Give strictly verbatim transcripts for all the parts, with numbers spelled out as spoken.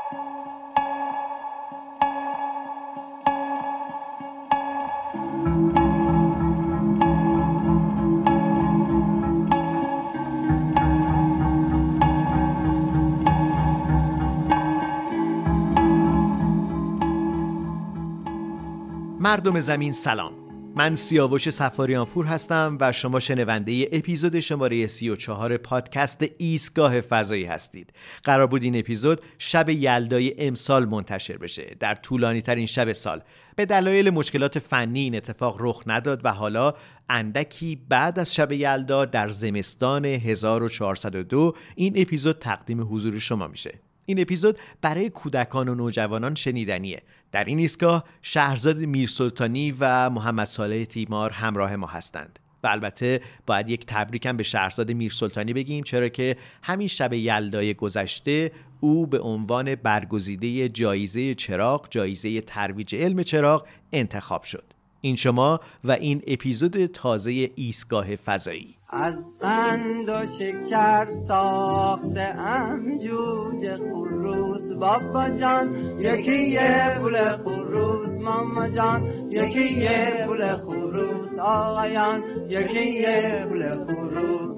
مردم زمین سلام، من سیاوش صفاریانپور هستم و شما شنونده اپیزود شماره سی و چهار پادکست ایستگاه فضایی هستید. قرار بود این اپیزود شب یلدای امسال منتشر بشه، در طولانی ترین شب سال. به دلایل مشکلات فنی این اتفاق رخ نداد و حالا اندکی بعد از شب یلدا در زمستان هزار و چهارصد و دو این اپیزود تقدیم حضور شما میشه. این اپیزود برای کودکان و نوجوانان شنیدنیه. در این ایستگاه شهرزاد میرسلطانی و محمد صالح تیمار همراه ما هستند. و البته باید یک تبریک هم به شهرزاد میرسلطانی بگیم، چرا که همین شب یلدای گذشته او به عنوان برگزیده جایزه چراغ، جایزه ترویج علم چراغ انتخاب شد. این شما و این اپیزود تازه ایستگاه فضایی. از قند و شکر ساخته ام جوجه خروس بابا جان، یکی یه پول خروس ماما جان، یکی یه پول خروس آقایان، یکی یه پول خروس.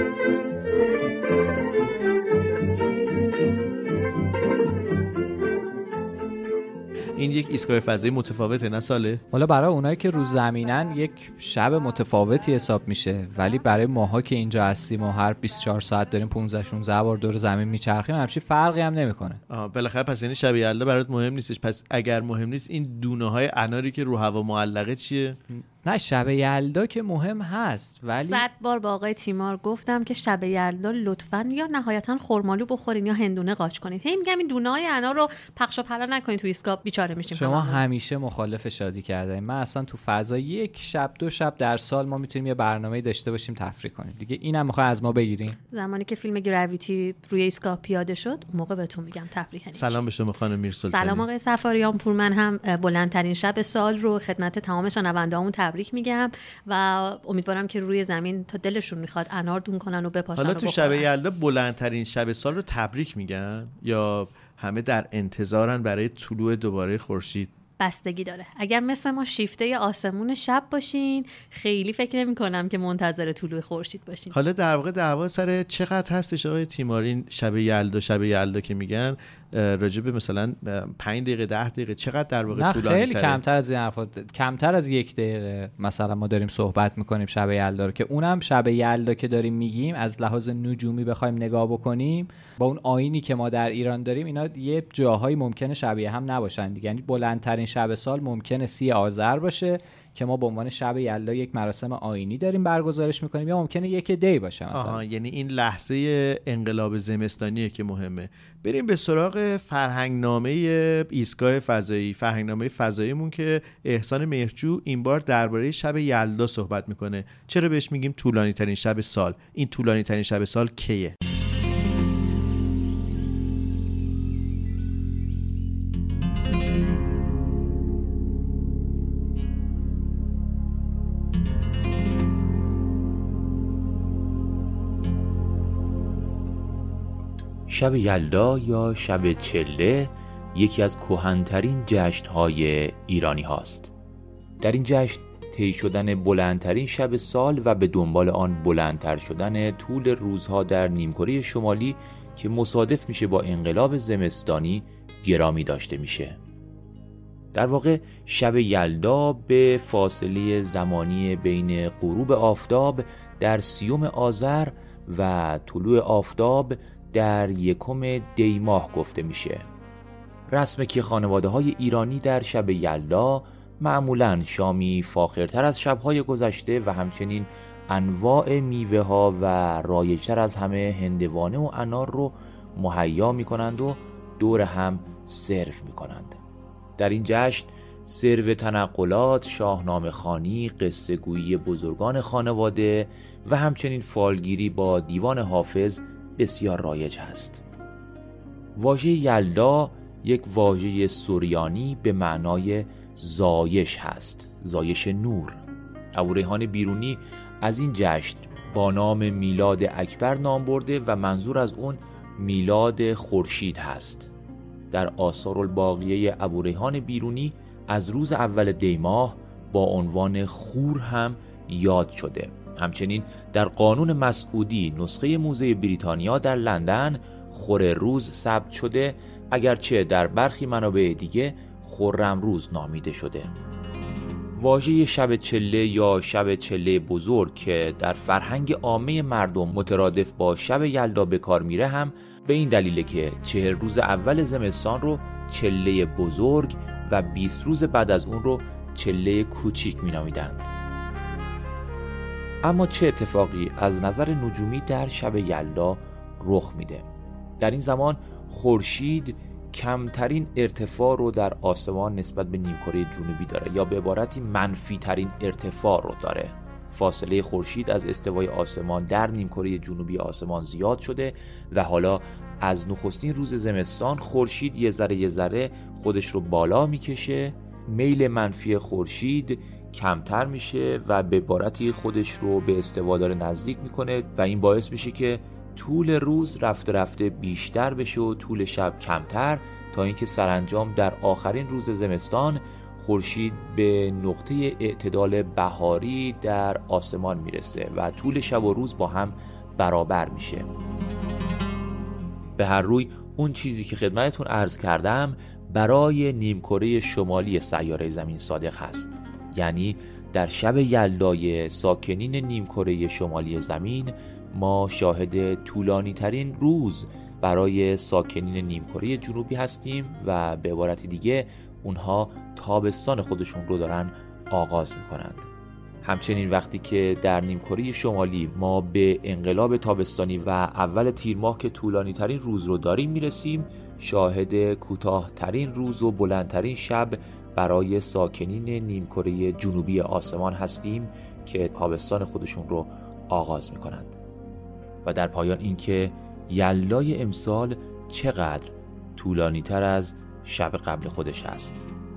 این یک ایستگاه فضایی متفاوته نه ساله؟ حالا برای اونایی که رو زمینن یک شب متفاوتی حساب میشه، ولی برای ماها که اینجا هستیم و هر بیست و چهار ساعت داریم پانزده شانزده بار دور زمین میچرخیم، همچین فرقی هم نمیکنه. آها بالاخره پس یعنی شب یلدا برات مهم نیستش. پس اگر مهم نیست این دونه های اناری که رو هوا معلقه چیه؟ نه شب یلدا که مهم هست، ولی صد بار با آقای تیمار گفتم که شب یلدا لطفاً یا نهایتاً خرمالو بخورین یا هندونه قاچ کنین. هی میگم این دونه‌های انار رو پخش و پلا نکنین تو ایستگاه، بیچاره میشیم. شما همیشه مخالف شادی کردین. من اصلا تو فضا یک شب دو شب در سال ما میتونیم یه برنامه‌ای داشته باشیم تفریح کنیم. دیگه اینم میخواد از ما بگیرین. زمانی که فیلم گراویتی روی ایستگاه پیاده شد، اون موقع بهتون میگم تفریح کنین. سلام به شما خانم میرسلطانی. سلام آقای صفاریانپور. من هم بلندترین شب سال رو خدمت تمام شنونده‌هامون تبریک میگم و امیدوارم که روی زمین تا دلشون میخواد انار دون کنن و بپاشن. حالا و تو بخورن. شب یلدا بلندترین شب سال رو تبریک میگن یا همه در انتظارن برای طلوع دوباره خورشید؟ بستگی داره. اگر مثل ما شیفته آسمون شب باشین، خیلی فکر نمی کنم که منتظر طلوع خورشید باشین. حالا در واقع دعوا سر چقدر هستش آقای تیمار این شب یلدا شب یلدا که میگن راجب مثلا پنج دقیقه ده دقیقه چقدر در واقع طولانی تره؟ خیلی کمتر از این حرفا، کمتر از یک دقیقه مثلا ما داریم صحبت میکنیم شب یلدا رو، که اونم شب یلدا که داریم میگیم از لحاظ نجومی بخوایم نگاه بکنیم با اون آیینی که ما در ایران داریم، اینا یه جاهایی ممکنه شبیه هم نباشن دیگه. یعنی بلندترین شب سال ممکنه سی آذر باشه که ما به عنوان شب یلدا یک مراسم آیینی داریم برگزارش میکنیم، یا ممکنه یک دی باشه مثلا. آها، یعنی این لحظه انقلاب زمستانیه که مهمه. بریم به سراغ فرهنگنامه ایستگاه فضایی. فرهنگنامه فضاییمون که احسان مهرجو این بار درباره شب یلدا صحبت میکنه. چرا بهش میگیم طولانی ترین شب سال؟ این طولانی ترین شب سال کیه؟ شب یلدا یا شب چله یکی از کهن‌ترین جشن‌های ایرانی هاست. در این جشن طی شدن بلندترین شب سال و به دنبال آن بلندتر شدن طول روزها در نیمکره شمالی که مصادف میشه با انقلاب زمستانی گرامی داشته میشه. در واقع شب یلدا به فاصله زمانی بین غروب آفتاب در سیوم آذر و طلوع آفتاب در یکم دی ماه گفته میشه. رسمه که خانواده های ایرانی در شب یلدا معمولاً شامی فاخرتر از شبهای گذشته و همچنین انواع میوه ها و رایجتر از همه هندوانه و انار رو مهیا میکنند و دور هم سرو میکنند. در این جشن سرو تنقلات، شاهنامه خوانی، قصه گویی بزرگان خانواده و همچنین فالگیری با دیوان حافظ بسیار رایج هست. واژه یلدا یک واژه سوریانی به معنای زایش هست، زایش نور. ابوریحان بیرونی از این جشن با نام میلاد اکبر نام برده و منظور از اون میلاد خورشید هست. در آثار الباقیه ابوریحان بیرونی از روز اول دی ماه با عنوان خور هم یاد شده. همچنین در قانون مسعودی نسخه موزه بریتانیا در لندن خور روز ثبت شده، اگرچه در برخی منابع دیگه خرم روز نامیده شده. واژه شب چله یا شب چله بزرگ که در فرهنگ عامه مردم مترادف با شب یلدا به کار میره هم به این دلیله که چهل روز اول زمستان رو چله بزرگ و بیست روز بعد از اون رو چله کوچیک مینامیدند. اما چه اتفاقی از نظر نجومی در شب یلدا رخ میده؟ در این زمان خورشید کمترین ارتفاع رو در آسمان نسبت به نیمکره جنوبی داره، یا به عبارتی منفی ترین ارتفاع رو داره. فاصله خورشید از استوای آسمان در نیمکره جنوبی آسمان زیاد شده و حالا از نخستین روز زمستان خورشید یه ذره یه ذره خودش رو بالا میکشه، میل منفی خورشید کمتر میشه و به عبارتی خودش رو به استوا داره نزدیک میکنه و این باعث میشه که طول روز رفته رفته بیشتر بشه و طول شب کمتر، تا اینکه سرانجام در آخرین روز زمستان خورشید به نقطه اعتدال بهاری در آسمان میرسه و طول شب و روز با هم برابر میشه. به هر روی اون چیزی که خدمتتون عرض کردم برای نیمکره شمالی سیاره زمین صادق هست، یعنی در شب یلدای ساکنین نیمکره شمالی زمین ما شاهد طولانی ترین روز برای ساکنین نیمکره جنوبی هستیم و به عبارت دیگه اونها تابستان خودشون رو دارن آغاز میکنند. همچنین وقتی که در نیمکره شمالی ما به انقلاب تابستانی و اول تیر ماه که طولانی ترین روز رو داریم میرسیم، شاهد کوتاه ترین روز و بلندترین شب برای ساکنین نیمکره جنوبی آسمان هستیم که تابستان خودشون رو آغاز میکنند. و در پایان اینکه یلدای امسال چقدر طولانی تر از شب قبل خودش است.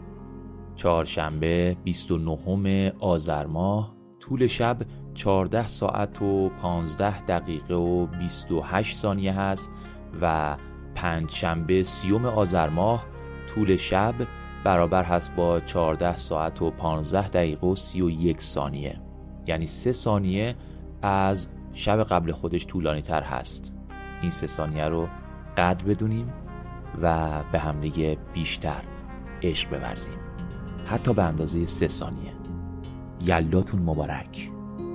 چهارشنبه بیست و نهم آذر ماه طول شب چهارده ساعت و پانزده دقیقه و بیست و هشت ثانیه هست و پنجشنبه سیوم آذر ماه طول شب برابر هست با چهارده ساعت و پانزده دقیقه و سی و یک ثانیه، یعنی سه ثانیه از شب قبل خودش طولانی تر هست. این سه ثانیه رو قدر بدونیم و به همدیگه بیشتر عشق بورزیم، حتی به اندازه سه ثانیه. یلداتون مبارک.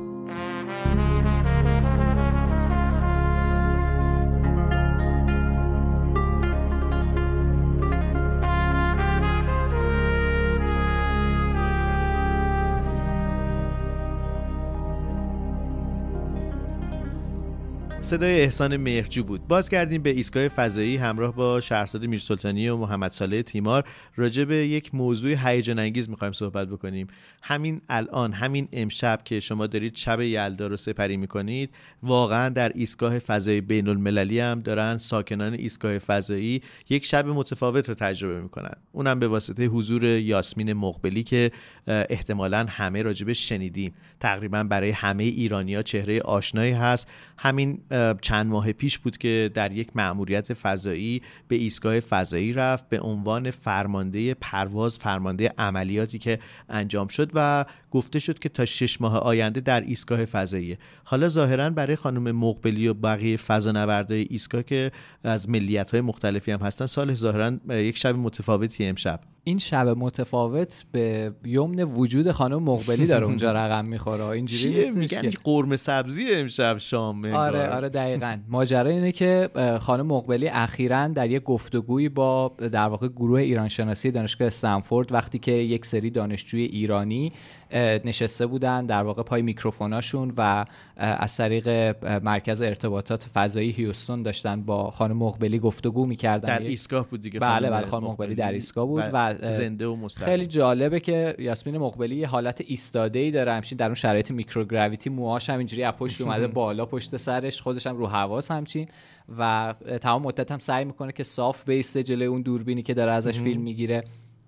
صدای احسان مهرجو بود. باز کردیم به ایستگاه فضایی همراه با شهرزاد میرسلطانی و محمد صالح تیمار. راجع به یک موضوع هیجان انگیز می‌خوایم صحبت بکنیم. همین الان، همین امشب که شما دارید شب یلدا رو سپری می‌کنید، واقعا در ایستگاه فضایی بین‌المللی هم دارن ساکنان ایستگاه فضایی یک شب متفاوت رو تجربه می‌کنن. اونم به واسطه حضور یاسمین مقبلی که احتمالاً همه راجبش شنیدیم. تقریباً برای همه ایرانی‌ها چهره آشنایی هست. همین چند ماه پیش بود که در یک مأموریت فضایی به ایستگاه فضایی رفت به عنوان فرمانده پرواز، فرمانده عملیاتی که انجام شد و گفته شد که تا شش ماه آینده در ایستگاه فضایی. حالا ظاهراً برای خانم مقبلی و بقیه فضانوردای ایستگاه که از ملیت‌های مختلفی هم هستن، سال ظاهراً یک شب متفاوتی امشب. این شب متفاوت به یمن وجود خانم مقبلی داره اونجا رقم میخوره. اینجوری نیستش میگن که قرمه سبزی امشب شام. آره آره دقیقاً. ماجرا اینه که خانم مقبلی اخیراً در یک گفتگویی با در واقع گروه ایران شناسی دانشگاه استنفورد، وقتی که یک سری دانشجوی ایرانی نشسته بودن در واقع پای میکروفوناشون و از طریق مرکز ارتباطات فضایی هیوستون داشتن با خانم مقبلی گفتگو میکردن. در ایستگاه بود دیگه. بله بله خانم مقبلی در ایستگاه بود و زنده و مستقیم. خیلی جالبه که یاسمین مقبلی یه حالت ایستاده‌ای داره، همچین در اون شرایط میکروگراویتی، موهاش هم اینجوری از پشت اومده بالا پشت سرش، خودش هم رو حواس همچین و تمام مدت هم سعی میکنه که صاف بیسته جلوی اون دوربینی که داره ازش فیلم میگیره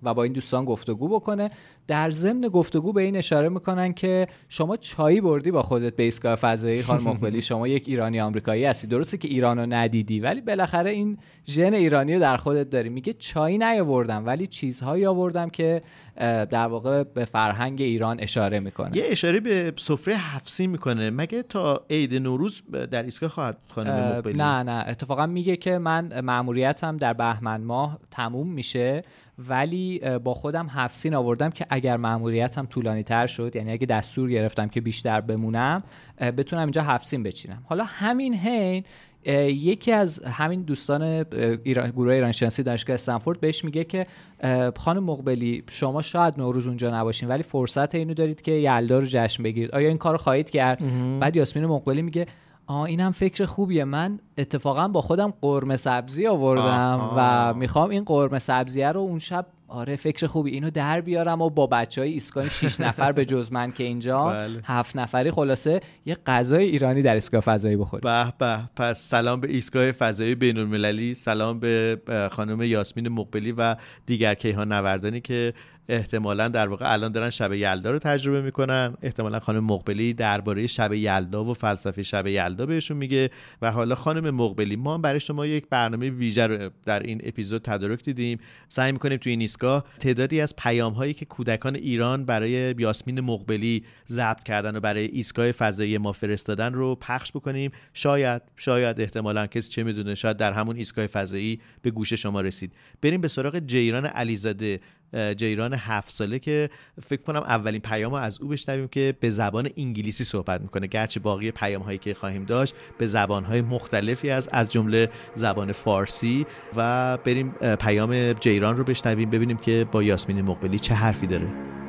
و با این دوستان گفتگو بکنه. در ضمن گفتگو به این اشاره میکنن که شما چایی بردی با خودت به ایستگاه فضایی خانم مقبلی، شما یک ایرانی آمریکایی هستی، درسته که ایرانو ندیدی ولی بالاخره این ژن ایرانی رو در خودت داری. میگه چایی نیاوردم ولی چیزهایی آوردم که در واقع به فرهنگ ایران اشاره میکنه. یه اشاره به سفره حفصی میکنه. مگه تا عید نوروز در ایستگاه خواهد خانم مقبلی؟ نه نه اتفاقا میگه که من مأموریتم در بهمن ماه تموم میشه ولی با خودم حفصین آوردم که اگر مأموریتم طولانی تر شد، یعنی اگه دستور گرفتم که بیشتر بمونم، بتونم اینجا حفصین بچینم. حالا همین حین یکی از همین دوستان ایران، گروه ایران شناسی دانشگاه استنفورد بهش میگه که خانم مقبلی شما شاید نوروز اونجا نباشین ولی فرصت اینو دارید که یلدا رو جشن بگیرید، آیا این کارو خواهید کرد؟ بعد یاسمین مقبلی میگه آه اینم فکر خوبیه، من اتفاقا با خودم قرمه سبزی آوردم آه آه. و میخوام این قرمه سبزیه رو اون شب، آره فکر خوبی، اینو در بیارم و با بچهای ایستگاه شش نفر به جز من که اینجا بله. هفت نفری خلاصه یه غذای ایرانی در ایستگاه فضایی بخوریم. به به. پس سلام به ایستگاه فضایی بین‌المللی، سلام به خانم یاسمین مقبلی و دیگر کیهان نوردانی که احتمالاً در واقع الان دارن شب یلدا رو تجربه میکنن. احتمالاً خانم مقبلی درباره شب یلدا و فلسفه شب یلدا بهشون میگه. و حالا خانم مقبلی، ما هم برای شما یک برنامه ویژه رو در این اپیزود تدارک دیدیم. سعی میکنیم توی این ایستگاه تعدادی از پیام هایی که کودکان ایران برای یاسمین مقبلی ضبط کردن و برای ایستگاه فضایی ما فرستادن رو پخش بکنیم. شاید شاید احتمالاً کسی چه میدونه، شاید در همون ایستگاه فضایی به گوش شما رسید. بریم به سراغ جیران علیزاده، جیران هفت ساله که فکر کنم اولین پیامو از او بشنویم که به زبان انگلیسی صحبت میکنه، گرچه باقی پیام هایی که خواهیم داشت به زبان های مختلفی از از جمله زبان فارسی. و بریم پیام جیران رو بشنویم ببینیم که با یاسمین مقبلی چه حرفی داره.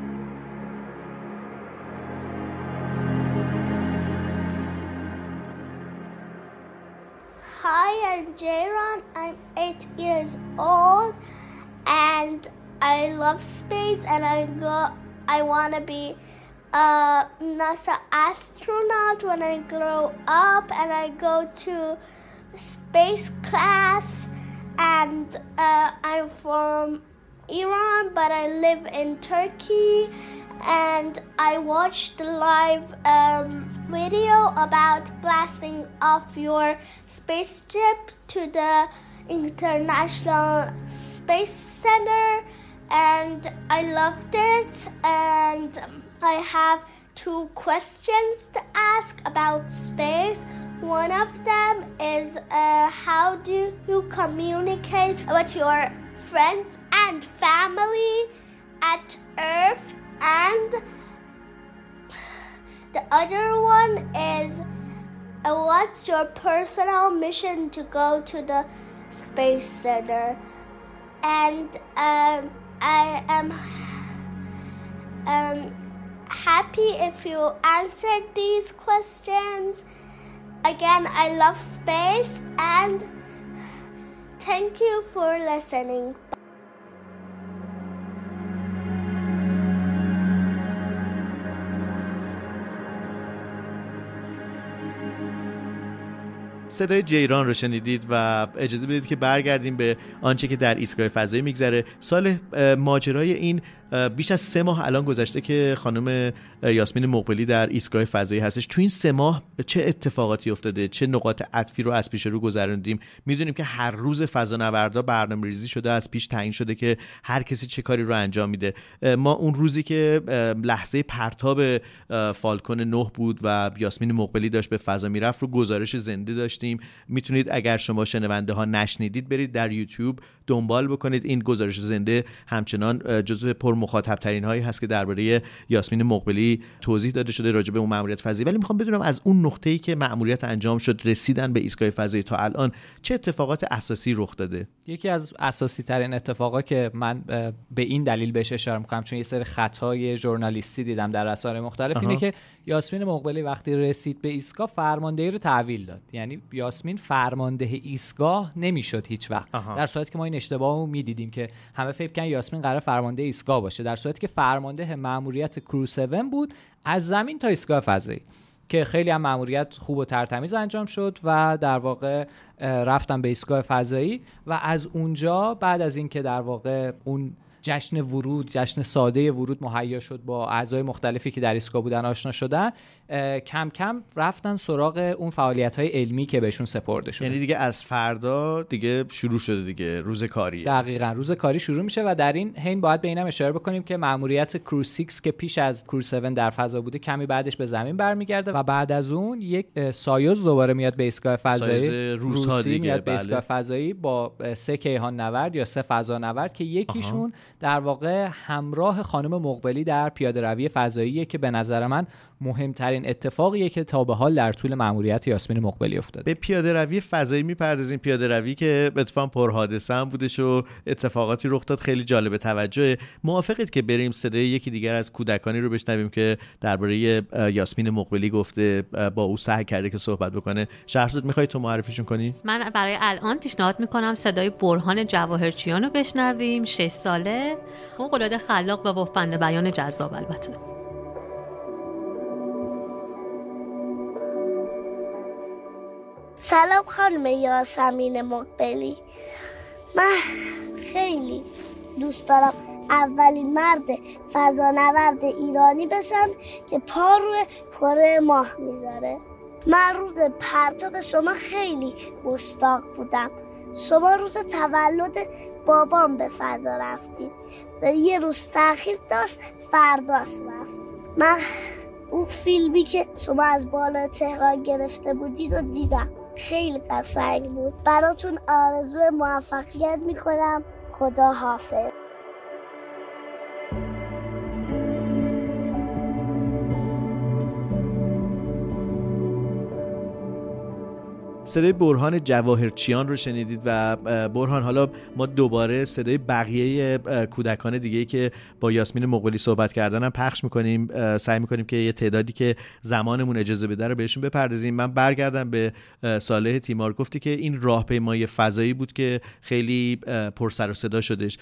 Hi, I'm Jayron. I'm eight years old and I love space and I go I want to be a NASA astronaut when I grow up, and I go to space class, and uh, I'm from Iran but I live in Turkey, and I watched the live um, video about blasting off your spaceship to the International Space Center, and I loved it. And I have two questions to ask about space. One of them is uh, how do you communicate with your friends and family at Earth? And the other one is uh, what's your personal mission to go to the Space Center? And um, I am um, happy if you answered these questions. Again, I love space and thank you for listening. صدای جیران رو شنیدید و اجازه بدید که برگردیم به آنچه که در ایستگاه فضایی میگذره. سال ماجرای این بیش از سه ماه الان گذشته که خانم یاسمین مقبلی در ایستگاه فضایی هستش. تو این سه ماه چه اتفاقاتی افتاده؟ چه نقاط عطفی رو از پیش رو گذروندیم؟ میدونیم که هر روز فضانوردا برنامه‌ریزی شده، از پیش تعیین شده که هر کسی چه کاری رو انجام میده. ما اون روزی که لحظه پرتاب فالکون نه بود و یاسمین مقبلی داشت به فضا میرفت رو گزارش زنده داشتیم. میتونید اگر شما شنونده ها نشنیدید برید در یوتیوب دنبال بکنید. این گزارش زنده همچنان جزو پر مخاطب ترین هایی هست که درباره یاسمین مقبلی توضیح داده شده راجع به اون مأموریت فضایی. ولی میخوام بدونم از اون نقطه‌ای که مأموریت انجام شد رسیدن به ایستگاه فضایی تا الان چه اتفاقات اساسی رخ داده؟ یکی از اساسی ترین اتفاقات که من به این دلیل بهش اشاره میکنم چون یه سری خطای ژورنالیستی دیدم در رسانه‌های مختلف آها. اینه که یاسمین مقبلی وقتی رسید به ایستگاه فرماندهی رو تحویل داد. یعنی یاسمین فرمانده ایستگاه نمیشد هیچ وقت آها. در صورتی که ما این اشتباهو میدیدیم که همه فکر کردن یاسمین قرار فرمانده ایستگاه باشه، در صورتی که فرمانده مأموریت کرو هفت بود از زمین تا ایستگاه فضایی که خیلی هم مأموریت خوب و ترتمیز انجام شد و در واقع رفتم به ایستگاه فضایی و از اونجا بعد از اینکه در واقع اون جشن ورود، جشن ساده ورود مهیا شد، با اعضای مختلفی که در ایستگاه بودن آشنا شدن، کم کم رفتن سراغ اون فعالیت‌های علمی که بهشون سپرده شد. یعنی دیگه از فردا دیگه شروع شده دیگه روز کاری. دقیقاً روز کاری شروع میشه و در این حین باید به اینم اشاره بکنیم که مأموریت کروز شش که پیش از کروز هفت در فضا بوده کمی بعدش به زمین برمیگرده و بعد از اون یک سایوز دوباره میاد به ایستگاه فضایی روسی میاد به ایستگاه فضایی با سه کیهان نورد یا سه فضا نورد که یکیشون آها. در واقع همراه خانم مقبلی در پیاده‌روی فضاییه که به نظر من مهمترین اتفاقیه که تا به حال در طول مأموریت یاسمین مقبلی افتاده. به پیاده‌روی فضایی میپردازیم. پیاده‌روی که اتفاقا پرحادثه هم بودش و اتفاقاتی رخ داد خیلی جالب توجه. موافقید که بریم صدای یکی دیگر از کودکانی رو بشنویم که درباره یاسمین مقبلی گفته، با او سعی کرده که صحبت بکنه. شهرزاد میخوای تو معرفیشون کنی؟ من برای الان پیشنهاد میکنم صدای برهان جواهرچیان رو بشنویم. شش ساله، فوق‌العاده خلاق و با فن بیان جذاب. البته سلام خانم یاسمین مقبلی، من خیلی دوست دارم اولین مرد فضانورد ایرانی بشم که پا روی کره ماه میذاره. من روز پرتاب شما خیلی مشتاق بودم. شما روز تولد بابام به فضا رفتیم و یه روز تأخیر داشت، فرداش رفت. من اون فیلمی که شما از بالا تهران گرفته بودید و دیدم، خیلی قشنگ بود. براتون آرزو موفقیت میکنم. خدا حافظ. صدای برهان جواهرچیان رو شنیدید و برهان، حالا ما دوباره صدای بقیه کودکان دیگه‌ای که با یاسمین مقبلی صحبت کردن هم پخش می‌کنیم. سعی می‌کنیم که یه تعدادی که زمانمون اجازه بده رو بهشون بپردازیم. من برگردم به صالح تیمار. گفتی که این راهپیمای فضایی بود که خیلی پر سر و صدا شدش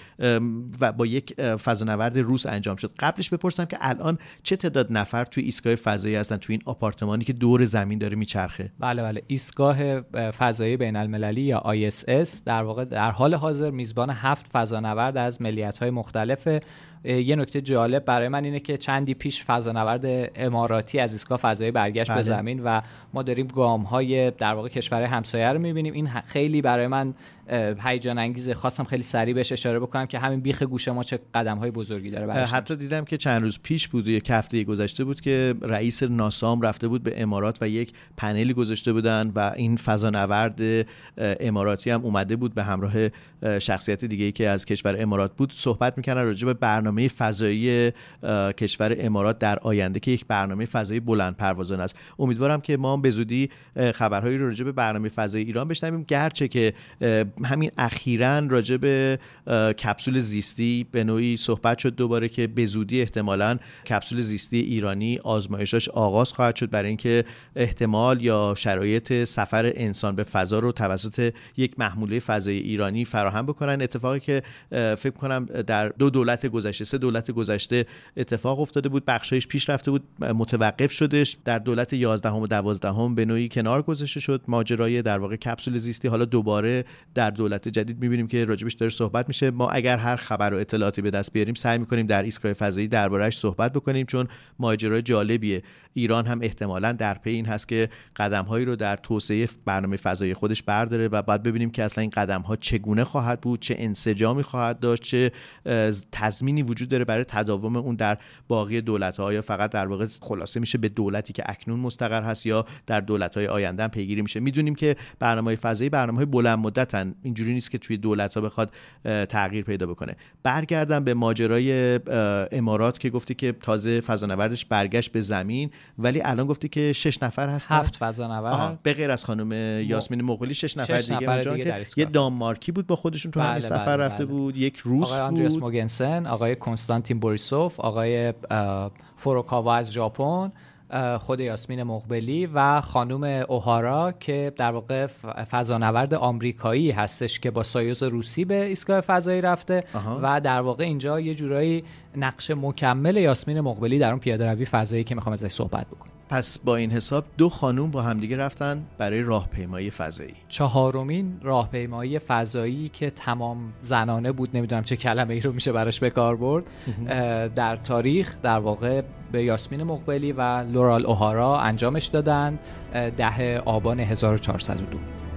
و با یک فضانورد روس انجام شد. قبلش بپرسم که الان چه تعداد نفر توی ایستگاه فضایی هستن توی این آپارتمانی که دور زمین داره میچرخه؟ بله بله، ایستگاه فضایی بین المللی یا آی اس اس در واقع در حال حاضر میزبان هفت فضانورد از ملیت‌های مختلفه. یه نکته جالب برای من اینه که چندی پیش فضانورد اماراتی از ایستگاه فضایی برگشت بله. به زمین و ما داریم گام‌های در واقع کشورهای همسایه رو می‌بینیم. این خیلی برای من هیجان انگیزه. خواستم خیلی سریع بهش اشاره بکنم که همین بیخ گوشه ما چه قدم‌های بزرگی داره برش. حتی دیدم که چند روز پیش بود، یک هفته گذشته بود که رئیس ناسا رفته بود به امارات و یک پنلی گذاشته بودن و این فضانورد اماراتی هم اومده بود به همراه شخصیت دیگه‌ای که از کشور امارات بود، صحبت می‌کردن راجع به برنامه فضایی کشور امارات در آینده که یک برنامه فضایی بلند پروازانه است. امیدوارم که ما هم به زودی خبرهایی رو راجع به برنامه فضایی ایران بشنویم، گرچه که همین اخیراً راجع به کپسول زیستی به نوعی صحبت شد دوباره که به زودی احتمالاً کپسول زیستی ایرانی آزمایشاش آغاز خواهد شد برای اینکه احتمال یا شرایط سفر انسان به فضا رو توسط یک محموله فضایی ایرانی فراهم بکنن. اتفاقی که فکر کنم در دو دولت گذشته سه دولت گذشته اتفاق افتاده بود، بخشایش پیش رفته بود، متوقف شدش. در دولت یازدهم و دوازدهم به نوعی کنار گذاشته شد ماجرای در واقع کپسول زیستی. حالا دوباره در دولت جدید می‌بینیم که راجبش داره صحبت میشه. ما اگر هر خبر و اطلاعاتی به دست بیاریم سعی می‌کنیم در ایستگاه فضایی درباره‌اش صحبت بکنیم، چون ماجرای جالبیه. ایران هم احتمالاً در پی این هست که قدم‌هایی رو در توسعه برنامه فضایی خودش برداره و بعد ببینیم که اصلا این قدم‌ها چگونه خواهد بود، چه انسجامی خواهد داشت، چه تضمینی وجود داره برای تداوم اون در باقی دولت‌ها، یا فقط در واقع خلاصه میشه به دولتی که اکنون مستقر هست یا در دولت‌های آینده هم پیگیری میشه. میدونیم که برنامه‌های فضایی برنامه‌های بلند مدتن، اینجوری نیست که توی دولت‌ها بخواد تغییر پیدا بکنه. برگردم به ماجرای امارات که گفتی که تازه فضانوردش برگشت به زمین، ولی الان گفتی که شش نفر هستن، هفت فضانورد به غیر از خانم یاسمین مقبلی شش نفر شش دیگه نفر اونجا دیگه که یه دانمارکی بود با خودشون تو همین سفر بله رفته بله. بود، یک روس آقای بود، آندریاس موگنسن، آقای کنستانتین بوریسوف، آقای فوروکاوا از ژاپن، خود یاسمین مقبلی و خانم اوهارا که در واقع فضانورد آمریکایی هستش که با سایوز روسی به ایستگاه فضایی رفته آها. و در واقع اینجا یه جورایی نقش مکمل یاسمین مقبلی در اون پیاده‌روی فضایی که میخوام ازش صحبت بکنم. پس با این حساب دو خانوم با همدیگه رفتن برای راهپیمایی فضایی. چهارمین راهپیمایی فضایی که تمام زنانه بود، نمیدونم چه کلمه ای رو میشه براش به کار برد، در تاریخ در واقع به یاسمین مقبلی و لورال اوهارا انجامش دادن ده آبان هزار و چهارصد و دو.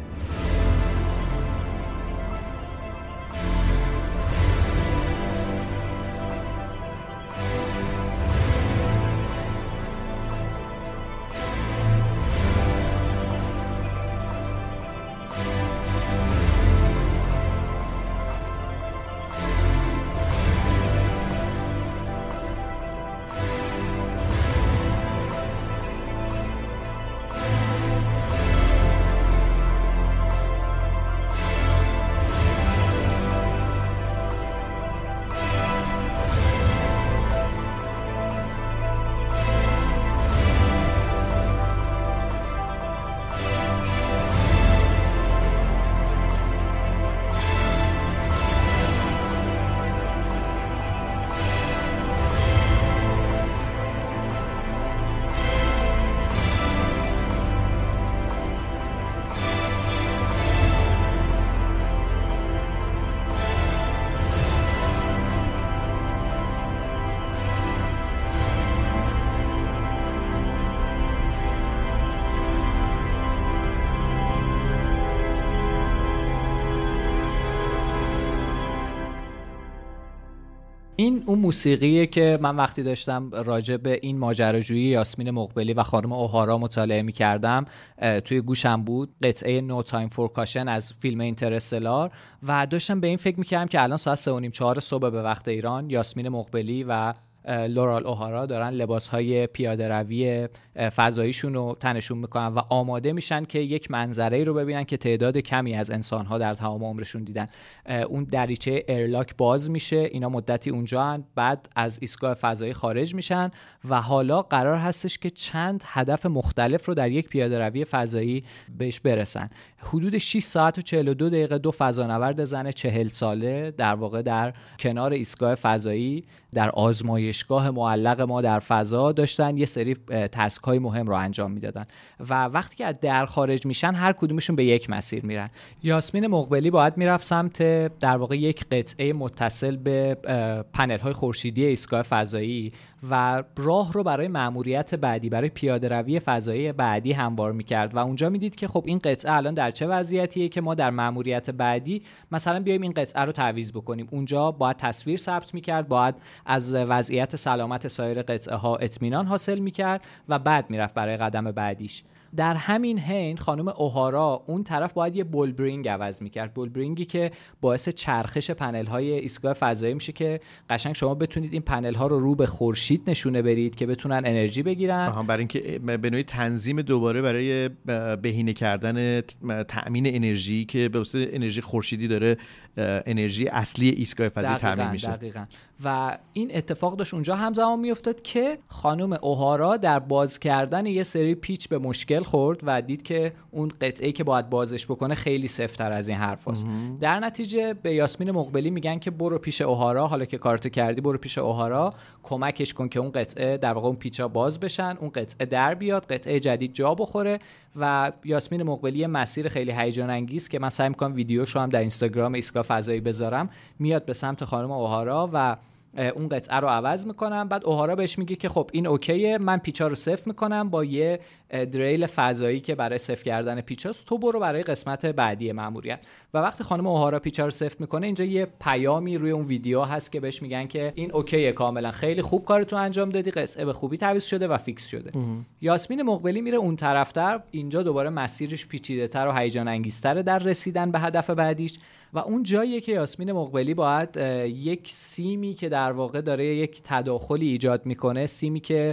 این اون موسیقیه که من وقتی داشتم راجع به این ماجراجویی یاسمین مقبلی و خانم اوهارا مطالعه می‌کردم توی گوشم بود قطعه No Time for Caution از فیلم اینترستلار و داشتم به این فکر می‌کردم که الان ساعت سه و نیم چهار صبح به وقت ایران یاسمین مقبلی و لورال اوهارا دارن لباسهای پیاده روی فضاییشون رو تنشون میکنن و آماده میشن که یک منظره رو ببینن که تعداد کمی از انسانها در تمام عمرشون دیدن. اون دریچه ایرلاک باز میشه، اینا مدتی اونجا هن، بعد از ایستگاه فضایی خارج میشن و حالا قرار هستش که چند هدف مختلف رو در یک پیاده روی فضایی بهش برسن. حدود شش ساعت و چهل و دو دقیقه دو فضانورد زن چهل ساله در واقع در کنار ایستگاه فضایی در آزمایشگاه معلق ما در فضا داشتن یه سری تسک‌های مهم رو انجام میدادن و وقتی که از در خارج میشن هر کدومشون به یک مسیر میرن. یاسمین مقبلی باید میرفت سمت در واقع یک قطعه متصل به پنل‌های خورشیدی ایستگاه فضایی و راه رو برای مأموریت بعدی، برای پیاده روی فضایی بعدی هموار میکرد و اونجا میدید که خب این قطعه الان در چه وضعیتیه که ما در مأموریت بعدی مثلا بیایم این قطعه رو تعویض بکنیم. اونجا باید تصویر ثبت میکرد، باید از وضعیت سلامت سایر قطعه ها اطمینان حاصل میکرد و بعد میرفت برای قدم بعدیش. در همین حین خانم اوهارا اون طرف باید یه بولبرینگ عوض میکرد، بولبرینگی که باعث چرخش پنل های ایستگاه فضایی میشه که قشنگ شما بتونید این پنل ها رو رو به خورشید نشونه برید که بتونن انرژی بگیرن. آها، برای اینکه به نوعی تنظیم دوباره برای بهینه کردن تأمین انرژی که به واسطه انرژی خورشیدی داره انرژی اصلی ایستگاه فضایی تامین میشه. دقیقاً. و این اتفاق داشت اونجا همزمان میافتاد که خانم اوهارا در باز کردن یه سری پیچ به مشکل خورد و دید که اون قطعه‌ای که باید بازش بکنه خیلی سفت‌تر از این حرفاست. در نتیجه به یاسمین مقبلی میگن که برو پیش اوهارا، حالا که کارتو کردی برو پیش اوهارا کمکش کن که اون قطعه در واقع اون پیچا باز بشن، اون قطعه در بیاد، قطعه جدید جا بخوره. و یاسمین مقبلی مسیر خیلی هیجان انگیز که من سعی می‌کنم ویدیوشو هم در اینستاگرام ایستگاه فضایی بذارم، میاد به سمت خانم اوهارا و اون قطعه رو عوض میکنم. بعد اوهارا بهش میگه که خب این اوکیه، من پیچا رو صفر میکنم با یه دریل فضایی که برای صفر کردن پیچاست، تو برو برای قسمت بعدی مأموریت. و وقتی خانم اوهارا پیچا رو صفر میکنه اینجا یه پیامی روی اون ویدیو هست که بهش میگن که این اوکیه، کاملا خیلی خوب کارتو انجام دادی، قطعه به خوبی تعویض شده و فیکس شده. یاسمین مقبلی میره اون طرفتر، اینجا دوباره مسیرش پیچیده‌تر و هیجان انگیزتره در رسیدن به هدف بعدیش و اون جاییه که یاسمین مقبلی باید یک سیمی که در واقع داره یک تداخلی ایجاد میکنه، سیمی که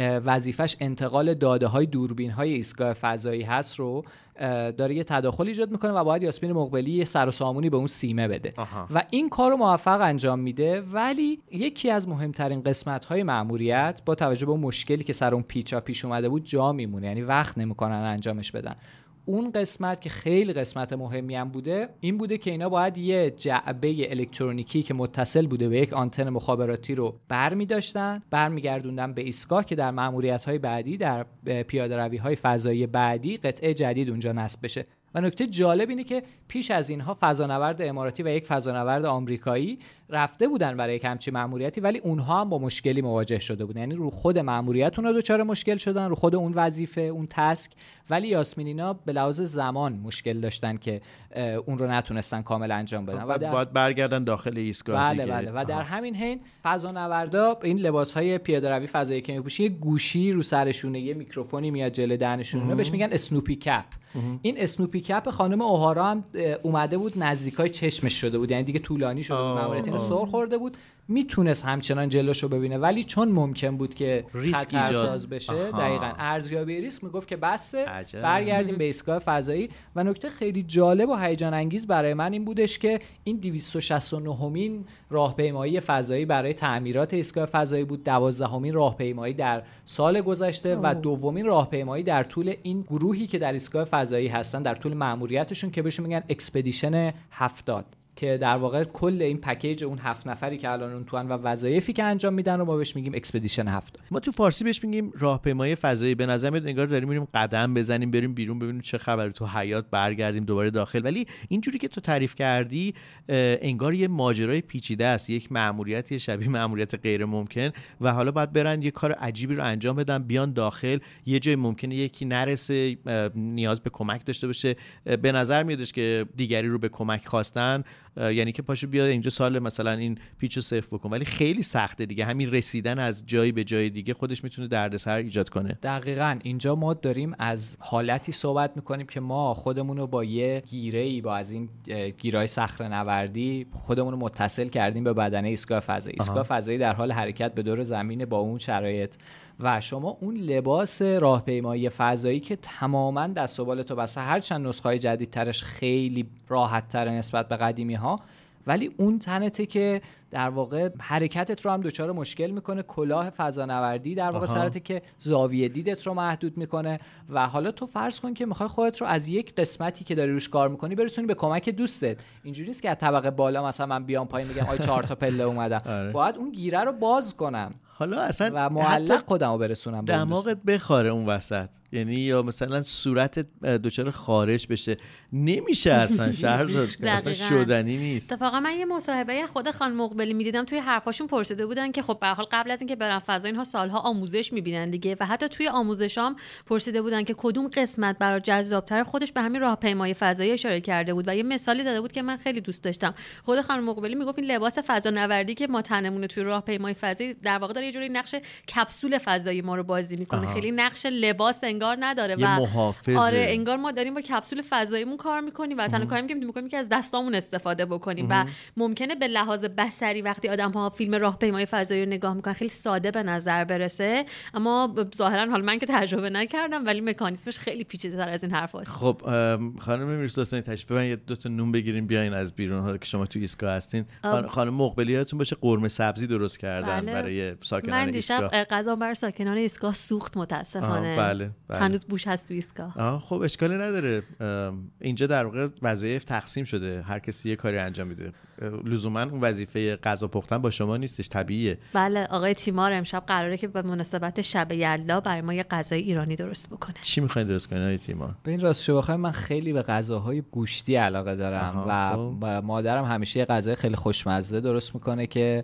وظیفش انتقال داده های دوربین های ایستگاه فضایی هست رو داره یه تداخل ایجاد میکنه و باید یاسمین مقبلی یه سر و سامونی به اون سیمه بده. آها. و این کارو موفق انجام میده. ولی یکی از مهمترین قسمت های مأموریت با توجه به اون مشکلی که سر اون پیچا پیش اومده بود جا میمونه، یعنی وقت نمیکنن انجامش بدن. اون قسمت که خیلی قسمت مهمی هم بوده این بوده که اینا باید یه جعبه الکترونیکی که متصل بوده به یک آنتن مخابراتی رو برمی داشتن برمیگردوندن به ایستگاه که در ماموریت‌های بعدی در پیاده‌روی‌های فضایی بعدی قطعه جدید اونجا نصب بشه. و نکته جالب اینه که پیش از اینها فضانورد اماراتی و یک فضانورد آمریکایی رفته بودن برای یک همچین مأموریتی، ولی اونها هم با مشکلی مواجه شده بودن. یعنی رو خود مأموریت اونها دچار مشکل شدن، رو خود اون وظیفه، اون تسک، ولی یاسمینینا به لحاظ زمان مشکل داشتن که اون رو نتونستن کامل انجام بدن و در... باید برگردن داخل ایستگاه بله دیگه. بله و در همین حین فضانوردا این لباس‌های پیاده‌روی فضایی که می‌پوشن یه گوشی رو سرشونه، یه میکروفونی میاد جلوی دهنشون، اینا بهش میگن اسنوپی کپ. این اسنوپی کپ خانم اوهارا هم اومده بود نزدیکای چشمش شده بود، یعنی دیگه طولانی شده بود، ماموریت اینو سر خورده بود، میتونست همچنان جلوشو ببینه، ولی چون ممکن بود که خطرساز بشه آها. دقیقاً ارزیابی ریسک میگفت که بسه برگردیم به ایستگاه فضایی. و نکته خیلی جالب و هیجان انگیز برای من این بودش که این دویست و شصت و نهمین راهپیمایی فضایی برای تعمیرات ایستگاه فضایی بود، دوازدهمین راهپیمایی در سال گذشته اوه. و دومین راهپیمایی در طول این گروهی که در ایستگاه فضایی هستن در طول مأموریتشون که بهشون میگن اکسپدیشن هفتاد، که در واقع کل این پکیج اون هفت نفری که الان اون توان و وظایفی که انجام میدن رو ما بهش میگیم اکسپدیشن هفتاد. ما تو فارسی بهش میگیم راهپیمایی فضایی. به نظر میاد انگار داریم میریم قدم بزنیم بریم بیرون ببینیم چه خبره تو حیات، برگردیم دوباره داخل، ولی اینجوری که تو تعریف کردی انگار یه ماجرای پیچیده است، یک مأموریتی شبیه مأموریت غیر ممکن و حالا باید برن یه کار عجیبی رو انجام بدن، بیان داخل، یه جای ممکنه یکی نرسه، نیاز به کمک داشته باشه. به نظر میادش که دیگری رو به کمک خواستن، یعنی که پاشو بیا اینجا سال مثلا این پیچو صفر بکن، ولی خیلی سخته دیگه. همین رسیدن از جایی به جای دیگه خودش میتونه دردسر ایجاد کنه. دقیقاً اینجا ما داریم از حالتی صحبت میکنیم که ما خودمون رو با یه گیره‌ای، با از این گیرهای صخره‌نوردی خودمون رو متصل کردیم به بدنه ایستگاه فضایی. ایستگاه فضایی در حال حرکت به دور زمین با اون شرایط و شما اون لباس راهپیمایی فضایی که تماماً دست و بالتو بسته، هر چند نسخه‌های جدیدترش خیلی راحت‌تر نسبت به قدیمی‌ها، ولی اون تنته که در واقع حرکتت رو هم دچار مشکل میکنه، کلاه فضانوردی در واقع سرته که زاویه دیدت رو محدود میکنه. و حالا تو فرض کن که میخوای خودت رو از یک قسمتی که داری روش کار میکنی برسونی به کمک دوستت. اینجوری است که از طبقه بالا مثلا من بیام پایین میگم آی چهار تا پله اومدم، باید اون گیره رو باز کنم حالا اصلا و معلق خودمو برسونم، دماغت بخوره اون وسط، یعنی یا مثلا صورتت دچار خارش بشه، نمیشه اصلا شهرزاد اصلا شدنی نیست. اتفاقا من یه مصاحبه خود خانم مقبلی میدیدم، توی حرفاشون پرسیده بودن که خب به هر حال قبل از اینکه برن فضا اینها سالها آموزش میبینن دیگه، و حتی توی آموزشام پرسیده بودن که کدوم قسمت برای جذاب‌تر، خودش به همین راهپیمایی فضایی اشاره کرده بود و یه مثالی داده بود که من خیلی دوست داشتم. خود خانم مقبلی میگفت این لباس فضانوردی که ما تنمون توی راهپیمایی فضایی در واقع داره یه جوری نقش کپسول فضایی ما رو بازی میکنه، خیلی نقش لباس انگار نداره و محافظه. آره انگار ما داریم با کپسول فضاییمون کار میکنیم و تنها کاری که میکنیم که از دستامون استفاده بکنیم و ممکنه به لحاظ بصری وقتی آدم‌ها فیلم راهپیمایی فضایی رو نگاه میکنن خیلی ساده به نظر برسه، اما ظاهرا حالا من که تجربه نکردم ولی مکانیزمش خیلی پیچیده‌تر از این حرفاست. خب خانم میرسوتانی تشریف ببرین یه دو تا نون بگیریم بیاین از بیرون، حالا که شما تو ایستگاه هستین. خانم مقبلی یادتون باشه قرمه سبزی درست کردن بله. برای ساکنان ایستگاه. من دیشب غذا برای ساکنان ایستگاه سوخت متاسفانه. بله بله. هنوز بوش هست تو ایستگاه. آه خب اشکالی نداره. اینجا در واقع وظایف تقسیم شده، هر کسی یه کاری انجام میده. لزوما اون وظیفه غذا پختن با شما نیستش، طبیعیه. بله آقای تیمار امشب قراره که به مناسبت شب یلدا برای ما یه غذای ایرانی درست بکنه. چی میخواین درست کنین آقای تیمار؟ به این راستش بخوام من خیلی به غذاهای گوشتی علاقه دارم و مادرم همیشه یه غذای خیلی خوشمزه درست میکنه که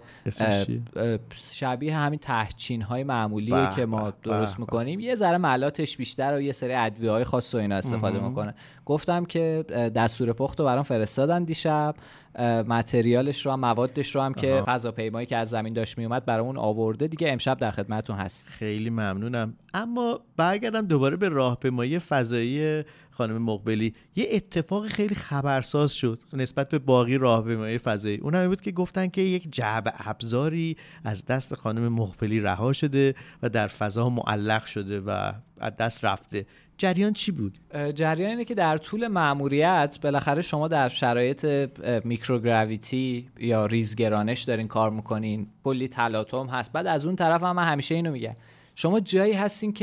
شبیه همین تهچین‌های معمولیه که ما درست میکنیم، یه ذره ملاتش بیشتر و یه سری ادویه‌های خاص و اینا استفاده میکنه. گفتم که دستور پخت رو برام فرستادن دیشب، متریالش رو هم موادش رو هم که غذاپیمایی که از زمین داشت میومد برامون آورده دیگه. امشب در خدمتتون هست. خیلی ممنونم. اما برگردم دوباره به راهپیمایی فضایی خانم مقبلی. یه اتفاق خیلی خبرساز شد نسبت به باقی راهپیمایی فضایی. اون هم بود که گفتن که یک جعبه ابزاری از دست خانم مقبلی رها شده و در فضا معلق شده و از دست رفته. جریان چی بود؟ جریان اینه که در طول مأموریت بالاخره شما در شرایط میکروگراویتی یا ریزگرانش دارین کار میکنین، کلی تلاطم هست. بعد از اون طرف هم من همیشه اینو میگم، شما جایی هستین که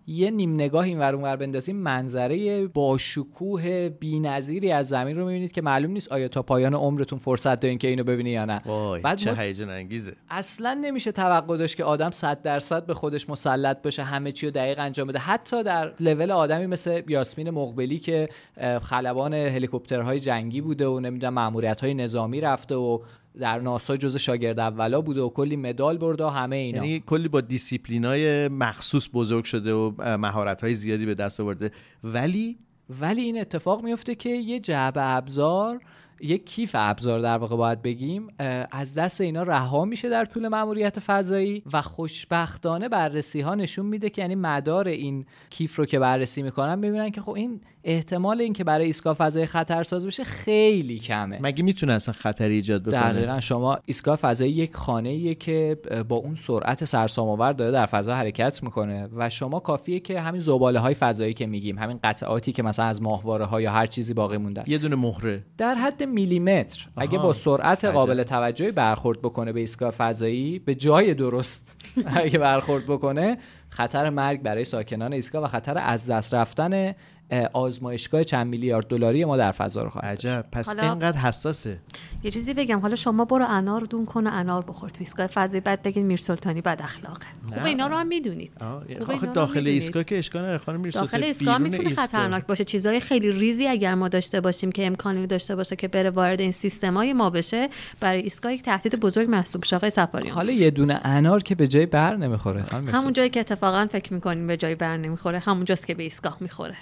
یه نیم نگاه اینور اونور بندازیم منظره با شکوه بی‌نظیری از زمین رو می‌بینید که معلوم نیست آیا تا پایان عمرتون فرصت دارین که اینو ببینید یا نه. بعد چه هیجان انگیزه. اصلا نمیشه توقع داشت که آدم صد درصد به خودش مسلط باشه، همه چی رو دقیق انجام بده. حتی در لول آدمی مثل یاسمین مقبلی که خلبان هلیکوپترهای جنگی بوده و نمیدونم ماموریت‌های نظامی رفته و در ناسا جز شاگرد اولا بوده و کلی مدال برده و همه اینا، یعنی کلی با دیسیپلینای مخصوص بزرگ شده و مهارت‌های زیادی به دست آورده، ولی ولی این اتفاق میفته که یه جعبه ابزار، یک کیف ابزار در واقع باید بگیم، از دست اینا رها میشه در طول مأموریت فضایی و خوشبختانه بررسی ها نشون میده که یعنی مدار این کیف رو که بررسی میکنن میبینن که خب این احتمال این که برای ایستگاه فضایی خطرساز بشه خیلی کمه. مگه میتونه اصلا خطری ایجاد بکنه؟ دقیقاً. شما ایستگاه فضایی یک خانه‌ایه که با اون سرعت سرسام‌آور داره در فضا حرکت میکنه و شما کافیه که همین زباله‌های فضایی که میگیم، همین قطعاتی که مثلا از ماهواره‌ها یا هر چیزی باقی موندن، یه دونه مهره در حد میلیمتر اگه با سرعت عجب. قابل توجهی برخورد بکنه به ایستگاه فضایی به جای درست اگه برخورد بکنه، خطر مرگ برای ساکنان ایستگاه و خطر از دست رفتن آزمایشگاه چند میلیارد دلاری ما در فضا رو خواهد. عجب. پس اینقدر حساسه. یه چیزی بگم، حالا شما برو انار دون کن و انار بخور تو ایستگاه فضایی، بعد بگین میرسلطانی بد اخلاقه. خوب اینا رو هم میدونید. آخه داخل ایستگاه که اشکال نداره خانم میرسلطانی، داخل ایستگاه میتونه خطرناک باشه. چیزای خیلی ریزی اگر ما داشته باشیم که امکانی داشته باشه که بره وارد این سیستمای ما بشه، برای ایستگاه یک تهدید بزرگ محسوب شه. آقای سفاریان، حالا یه دونه انار که به جای بر نمیخوره، همون جایی که اتفاقا فکر می‌کنیم به جای بر نمیخوره، همون جاست که به ایستگاه میخوره.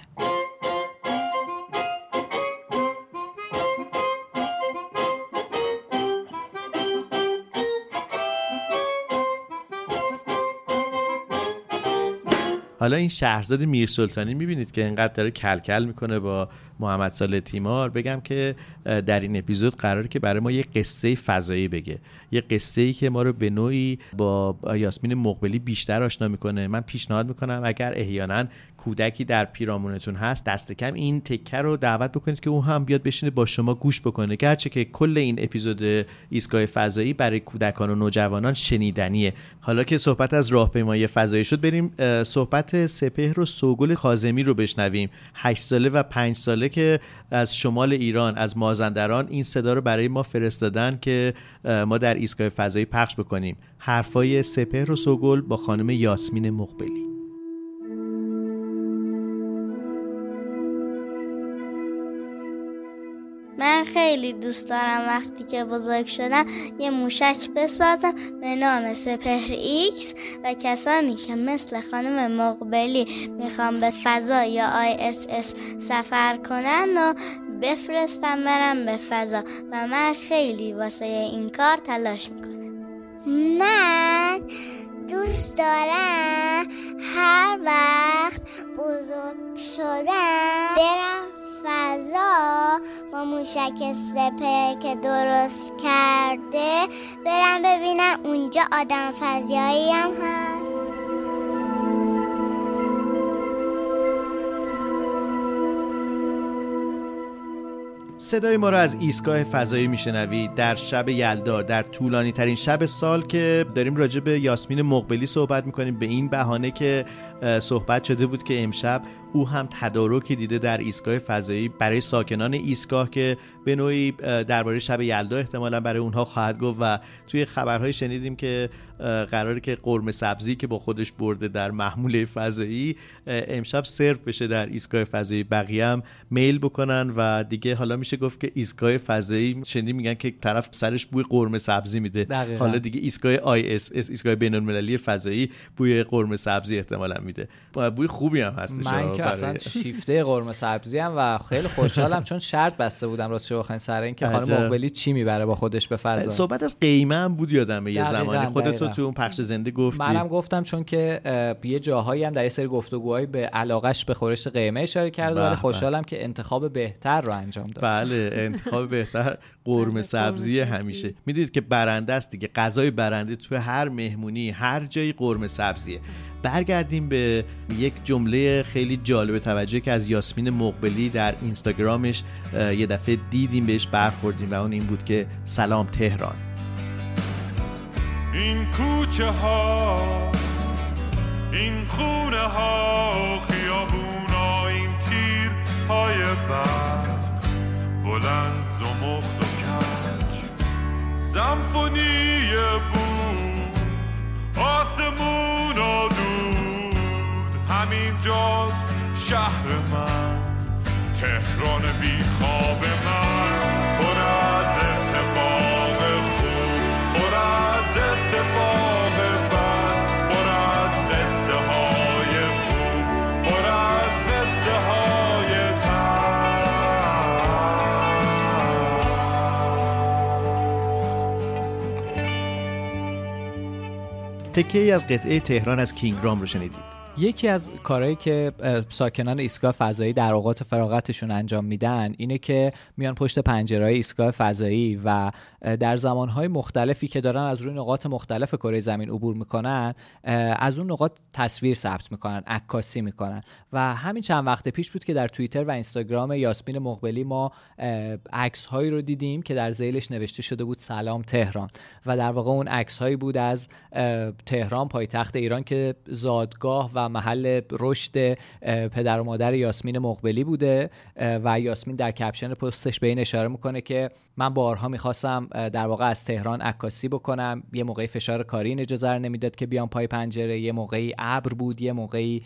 حالا این شهرزاد میرسلطانی میبینید که اینقدر داره کلکل میکنه با محمد صالح تیمار. بگم که در این اپیزود قراره که برای ما یه قصه فضایی بگه، یه قصه ای که ما رو به نوعی با یاسمین مقبلی بیشتر آشنا میکنه. من پیشنهاد میکنم اگر احیانا کودکی در پیرامونتون هست، دست کم این تکه رو دعوت بکنید که اون هم بیاد بشینه با شما گوش بکنه، گرچه که کل این اپیزود ایستگاه فضایی برای کودکان و نوجوانان شنیدنیه. حالا که صحبت از راهپیمایی فضایی شد، بریم صحبت سپهر و سوگل کاظمی رو بشنویم. هشت ساله و پنج ساله که از شمال ایران، از مازندران، این صدا رو برای ما فرستادن که ما در ایستگاه فضایی پخش بکنیم. حرفای سپهر و سوگل با خانم یاسمین مقبلی. من خیلی دوست دارم وقتی که بزرگ شدم یه موشک بسازم به نام سپهر ایکس و کسانی که مثل خانم مقبلی میخوام به فضا یا آی اس اس سفر کنن و بفرستم برم به فضا و من خیلی واسه این کار تلاش میکنم. من دوست دارم هر وقت بزرگ شدم برم فضا با موشک سپهر که درست کرده، برم ببینم اونجا آدم فضایی هم هست. صدای ما را از ایستگاه فضایی میشنوید در شب یلدا، در طولانی ترین شب سال که داریم راجع به یاسمین مقبلی صحبت میکنیم، به این بهانه که صحبت شده بود که امشب او هم تدارکی دیده در ایستگاه فضایی برای ساکنان ایستگاه که به نوعی درباره شب یلدا احتمالاً برای اونها خواهد گفت. و توی خبرهای شنیدیم که قراره که قرمه سبزی که با خودش برده در محموله فضایی امشب سرو بشه در ایستگاه فضایی، بقیه هم میل بکنن و دیگه حالا میشه گفت که ایستگاه فضایی شنیدیم میگن که طرف سرش بوی قرمه سبزی میده. دقیقا. حالا دیگه ایستگاه آی اس اس، ایستگاه بین‌المللی فضایی، بوی قرمه سبزی احتمالاً میده. بوی خوبی هم هستش. من که اصلا شیفته قرمه سبزی ام و خیلی خوشحالم چون شرط بسته بودم راستش بخواین سر این که خانم مقبلی چی میبره با خودش به فضا. صحبت از قیمه هم بود یادمه یه زمانی، خودت تو اون پخش زنده گفتی. منم گفتم چون که یه جاهایی هم در یه سری گفتگوهای به علاقش به خورش قیمه اشاره کرد، ولی خوشحالم که انتخاب بهتر رو انجام داد. بله، انتخاب بهتر قرمه سبزی همیشه. میدونید که برنده است دیگه، غذای برنده تو هر مهمونی هر جایی قرمه سبزیه. برگردیم به یک جمله خیلی جالب توجه که از یاسمین مقبلی در اینستاگرامش یه دفعه دیدیم، بهش برخوردیم و اون این بود که سلام تهران. این کوچه ها این خونه ها خیابونا، این تیر های برق بلند زمخت و کج، سمفونی بود آسمون و دود. همین جاست شهر من، تهران بی خواب من، پر از اتفاق خوب، پر از اتفاق بد، پر از قصه های خوب، پر از قصه های تلخ. تکه‌ای از قطعه تهران از کینگرام رو شنیدید. یکی از کارهایی که ساکنان ایستگاه فضایی در اوقات فراغتشون انجام میدن اینه که میان پشت پنجره‌های ایستگاه فضایی و در زمانهای مختلفی که دارن از روی نقاط مختلف کره زمین عبور میکنن از اون نقاط تصویر ثبت میکنن، عکاسی میکنن. و همین چند وقت پیش بود که در توییتر و اینستاگرام یاسمین مقبلی ما عکس‌هایی رو دیدیم که در ذیلش نوشته شده بود سلام تهران، و در واقع اون عکس‌هایی بود از تهران پایتخت ایران که زادگاه و محل رشد پدر و مادر یاسمین مقبلی بوده. و یاسمین در کپشن پستش به این اشاره میکنه که من بارها میخواستم در واقع از تهران عکاسی بکنم، یه موقعی فشار کاری این اجازه رو نمیداد که بیام پای پنجره، یه موقعی ابر بود، یه موقعی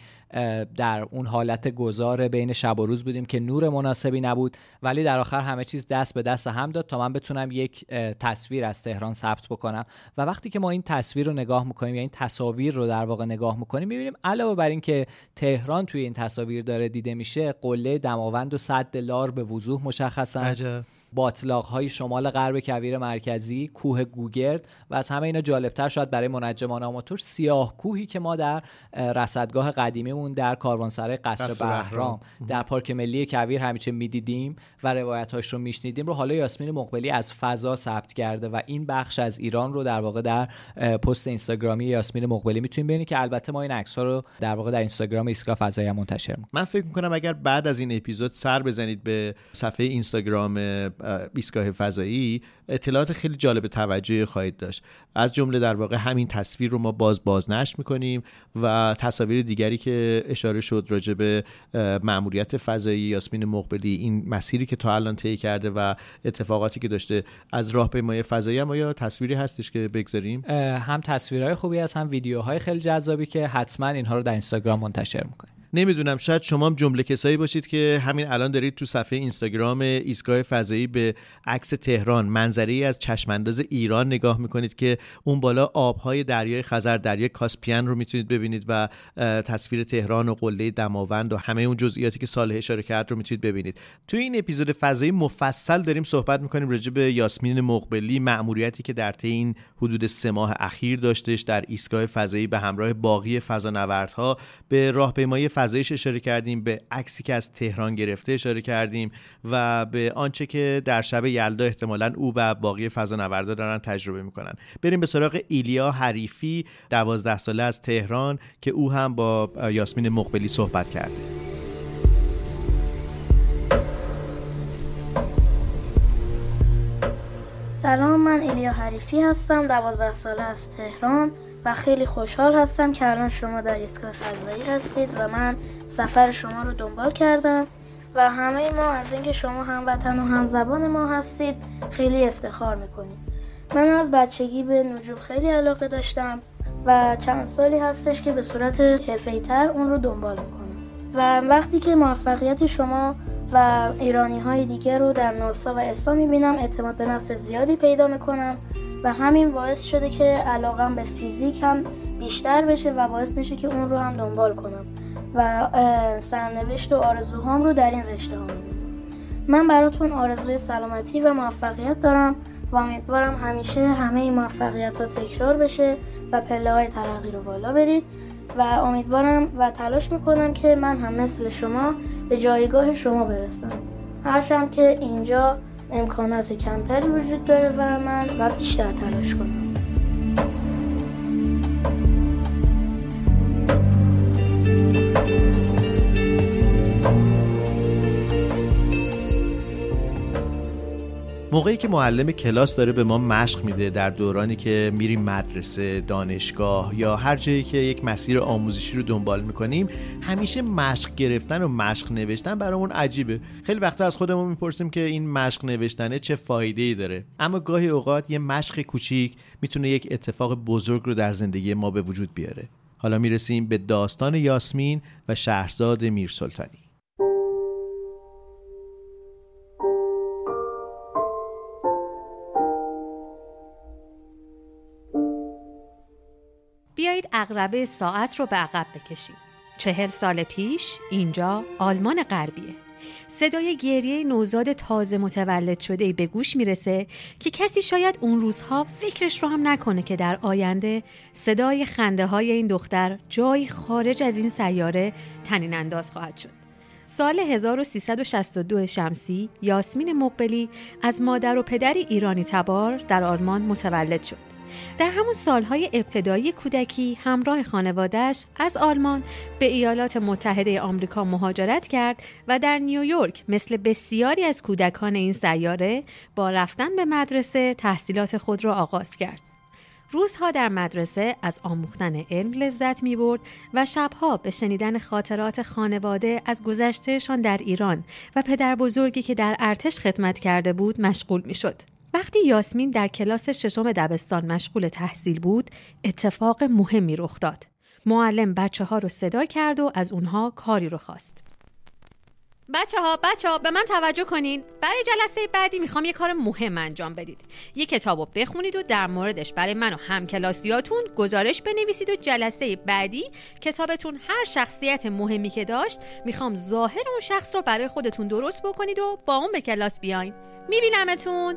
در اون حالت گذار بین شب و روز بودیم که نور مناسبی نبود، ولی در آخر همه چیز دست به دست هم داد تا من بتونم یک تصویر از تهران ثبت بکنم. و وقتی که ما این تصویر رو نگاه میکنیم یا این تصاویر رو در واقع نگاه میکنیم، میبینیم علاوه بر این که تهران توی این تصاویر داره دیده میشه، قله دماوند و سد لار به وضوح مشخصن. عجب. باطلاق‌های شمال غرب کویر مرکزی، کوه گوگرد، و از همه اینا جالبتر شاید برای منجمان آماتور سیاه کوهی که ما در رصدگاه قدیمیمون در کاروانسرای قصر بهرام در پارک ملی کویر همیشه میدیدیم و روایت‌هاش رو میشنیدیم رو حالا یاسمین مقبلی از فضا ثبت کرده و این بخش از ایران رو در واقع در پست اینستاگرامی یاسمین مقبلی میتونید ببینید که البته ما این عکس‌ها رو در واقع در اینستاگرام ایستگاه فضایی منتشر می‌کنیم. من فکر می‌کنم اگر بعد از این اپیزود سر بزنید به صفحه اینستاگرام ایستگاه فضایی، اطلاعات خیلی جالب توجهی خواهید داشت. از جمله در واقع همین تصویر رو ما باز بازنشر میکنیم و تصاویر دیگری که اشاره شد راجع به مأموریت فضایی یاسمین مقبلی، این مسیری که تا الان طی کرده و اتفاقاتی که داشته از راهپیمایی فضایی. اما یا تصویری هستش که بگذاریم؟ هم تصویرهای خوبی هست، هم ویدیوهای خیلی جذابی که حتما اینها رو در اینستاگرام منتشر میکنیم. نمیدونم، شاید شما هم جمله کسایی باشید که همین الان دارید تو صفحه اینستاگرام ایستگاه فضایی به عکس تهران، منظره‌ای از چشمانداز ایران نگاه میکنید که اون بالا آبهای دریای خزر، دریای کاسپیان رو میتونید ببینید و تصویر تهران و قله دماوند و همه اون جزئیاتی که صالح اشاره کرد رو میتونید ببینید. تو این اپیزود فضایی مفصل داریم صحبت میکنیم راجع به یاسمین مقبلی، مأموریتی که در طی این حدود سه ماه اخیر داشتش در ایستگاه فضایی به همراه باقی فضانوردها. به راهپیمایی فضاییش اشاره کردیم، به عکسی که از تهران گرفته اشاره کردیم و به آنچه که در شب یلدا احتمالاً او و باقی فضانوردا دارن تجربه میکنن. بریم به سراغ ایلیا حریفی، دوازده ساله از تهران، که او هم با یاسمین مقبلی صحبت کرده. سلام، من ایلیا حریفی هستم، دوازده ساله از تهران و خیلی خوشحال هستم که الان شما در ایستگاه فضایی هستید و من سفر شما رو دنبال کردم و همه ما از اینکه شما هم وطن و هم زبان ما هستید خیلی افتخار میکنیم. من از بچگی به نجوم خیلی علاقه داشتم و چند سالی هستش که به صورت حرفه‌ای‌تر اون رو دنبال میکنم و وقتی که موفقیت شما و ایرانی های دیگر رو در ناسا و اسا میبینم اعتماد به نفس زیادی پیدا میکنم و همین باعث شده که علاقم به فیزیک هم بیشتر بشه و باعث میشه که اون رو هم دنبال کنم و سرنوشت و آرزوهام رو در این رشته ها میبینم. من براتون آرزوی سلامتی و موفقیت دارم و امیدوارم همیشه همه این موفقیت ها تکرار بشه و پله های ترقی رو بالا برید و امیدوارم و تلاش میکنم که من هم مثل شما به جایگاه شما برسم، هرچند که اینجا امکانات کمتری وجود داره و من و بیشتر تلاش کنم. موقعی که معلم کلاس داره به ما مشق میده در دورانی که میریم مدرسه، دانشگاه یا هر جایی که یک مسیر آموزشی رو دنبال میکنیم، همیشه مشق گرفتن و مشق نوشتن برامون عجیبه. خیلی وقتا از خودمون میپرسیم که این مشق نوشتنه چه فایده‌ای داره، اما گاهی اوقات یه مشق کوچیک میتونه یک اتفاق بزرگ رو در زندگی ما به وجود بیاره. حالا میرسیم به داستان یاسمین و شهرزاد میرسلطانی. بیایید عقربه ساعت رو به عقب بکشیم. چهل سال پیش اینجا آلمان غربیه. صدای گریه نوزاد تازه متولد شده به گوش میرسه که کسی شاید اون روزها فکرش رو هم نکنه که در آینده صدای خنده های این دختر جایی خارج از این سیاره طنین انداز خواهد شد. سال هزار و سیصد و شصت و دو شمسی یاسمین مقبلی از مادر و پدری ایرانی تبار در آلمان متولد شد. در همون سالهای ابتدایی کودکی همراه خانواده‌اش از آلمان به ایالات متحده آمریکا مهاجرت کرد و در نیویورک مثل بسیاری از کودکان این سیاره با رفتن به مدرسه تحصیلات خود را آغاز کرد. روزها در مدرسه از آموختن علم لذت می برد و شبها به شنیدن خاطرات خانواده از گذشتهشان در ایران و پدر بزرگی که در ارتش خدمت کرده بود مشغول می شد. وقتی یاسمین در کلاس ششم دبستان مشغول تحصیل بود، اتفاق مهمی رخ داد. معلم بچه ها رو صدا کرد و از اونها کاری رو خواست. بچه ها بچه ها به من توجه کنین. برای جلسه بعدی میخوام یه کار مهم انجام بدید. یه کتاب رو بخونید و در موردش برای من و همکلاسیاتون گزارش بنویسید و جلسه بعدی کتابتون هر شخصیت مهمی که داشت میخوام ظاهر اون شخص رو برای خودتون درست بکنید و با اون به کلاس بیاین. میبینمتون.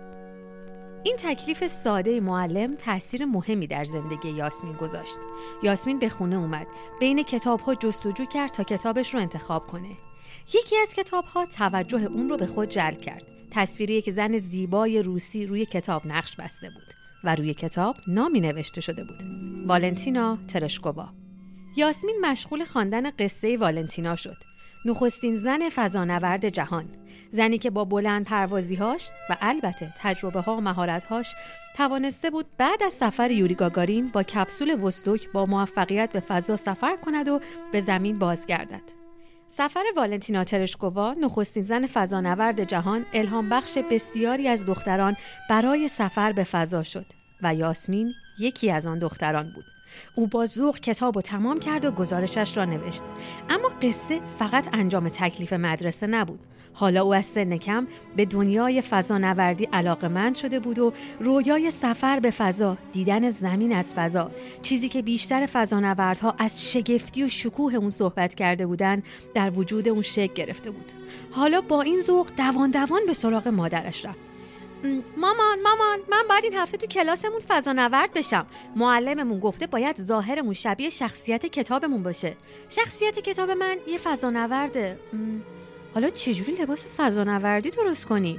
این تکلیف ساده معلم تأثیر مهمی در زندگی یاسمین گذاشت. یاسمین به خونه اومد. بین کتاب‌ها جستجو کرد تا کتابش رو انتخاب کنه. یکی از کتاب‌ها توجه اون رو به خود جلب کرد. تصویری که زن زیبای روسی روی کتاب نقش بسته بود و روی کتاب نامی نوشته شده بود: والنتینا ترشکووا. یاسمین مشغول خواندن قصه والنتینا شد. نخستین زن فضانورد جهان، زنی که با بلند پروازی‌هاش و البته تجربه‌ها و مهارت‌هاش توانسته بود بعد از سفر یوری گاگارین با کپسول وستوک با موفقیت به فضا سفر کند و به زمین بازگردد. سفر والنتینا ترشکووا، نخستین زن فضانورد جهان، الهام بخش بسیاری از دختران برای سفر به فضا شد و یاسمین یکی از آن دختران بود. او با ذوق کتاب رو تمام کرد و گزارشش را نوشت. اما قصه فقط انجام تکلیف مدرسه نبود. حالا او از سن کم به دنیای فضانوردی علاقه‌مند شده بود و رویای سفر به فضا، دیدن زمین از فضا، چیزی که بیشتر فضانوردها از شگفتی و شکوه اون صحبت کرده بودن، در وجود اون شکل گرفته بود. حالا با این ذوق دوان دوان به سراغ مادرش رفت. مامان مامان من باید این هفته تو کلاسمون فضانورد بشم. معلممون گفته باید ظاهرمون شبیه شخصیت کتابمون باشه. شخصیت کتاب من یه فضانورده. حالا چجوری لباس فضانوردی درست کنیم؟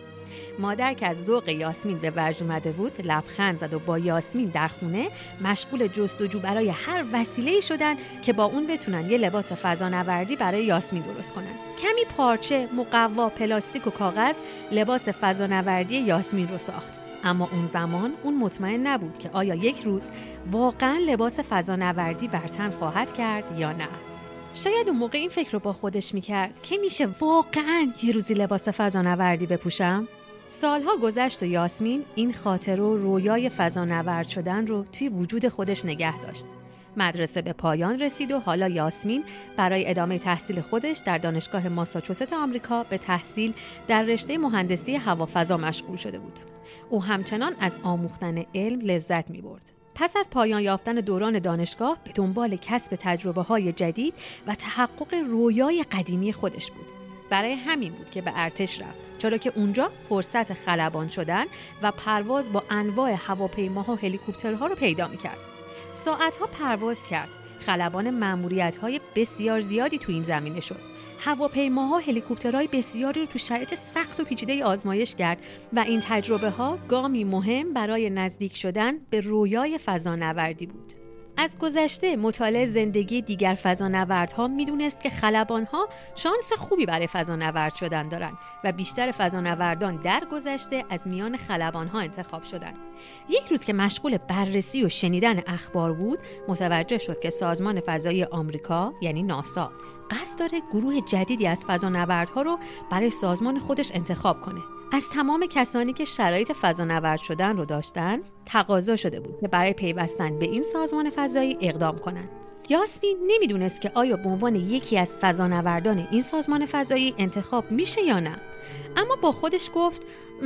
مادر که از ذوق یاسمین به وجد اومده بود لبخند زد و با یاسمین در خونه مشغول جستجو برای هر وسیله‌ای شدن که با اون بتونن یه لباس فضانوردی برای یاسمین درست کنن. کمی پارچه، مقوا، پلاستیک و کاغذ لباس فضانوردی یاسمین رو ساخت. اما اون زمان اون مطمئن نبود که آیا یک روز واقعاً لباس فضانوردی بر تن خواهد کرد یا نه. شاید اون موقع این فکر رو با خودش میکرد که میشه واقعاً یه روزی لباس فضانوردی بپوشم. سالها گذشت و یاسمین این خاطر و رویای فضانورد شدن رو توی وجود خودش نگه داشت. مدرسه به پایان رسید و حالا یاسمین برای ادامه تحصیل خودش در دانشگاه ماساچوست آمریکا به تحصیل در رشته مهندسی هوافضا مشغول شده بود. او همچنان از آموختن علم لذت می‌برد. پس از پایان یافتن دوران دانشگاه به دنبال کسب تجربه‌های جدید و تحقق رویای قدیمی خودش بود. برای همین بود که به ارتش رفت، چرا که اونجا فرصت خلبان شدن و پرواز با انواع هواپیماها و هلیکوپترها رو پیدا می‌کرد. ساعتها پرواز کرد. خلبان مأموریت‌های بسیار زیادی تو این زمینه شد. هواپیماها و هلیکوپترهای بسیاری رو تو شرایط سخت و پیچیده آزمایش کرد و این تجربه‌ها گامی مهم برای نزدیک شدن به رویای فضانوردی بود. از گذشته مطالعه زندگی دیگر فضانوردها میدونست که خلبانها شانس خوبی برای فضانورد شدن دارن و بیشتر فضانوردان در گذشته از میان خلبانها انتخاب شدن. یک روز که مشغول بررسی و شنیدن اخبار بود، متوجه شد که سازمان فضایی آمریکا یعنی ناسا قصد داره گروه جدیدی از فضانوردها رو برای سازمان خودش انتخاب کنه. از تمام کسانی که شرایط فضانورد شدن رو داشتن تقاضا شده بود که برای پیوستن به این سازمان فضایی اقدام کنند. یاسمین نمیدونست که آیا به عنوان یکی از فضانوردان این سازمان فضایی انتخاب میشه یا نه، اما با خودش گفت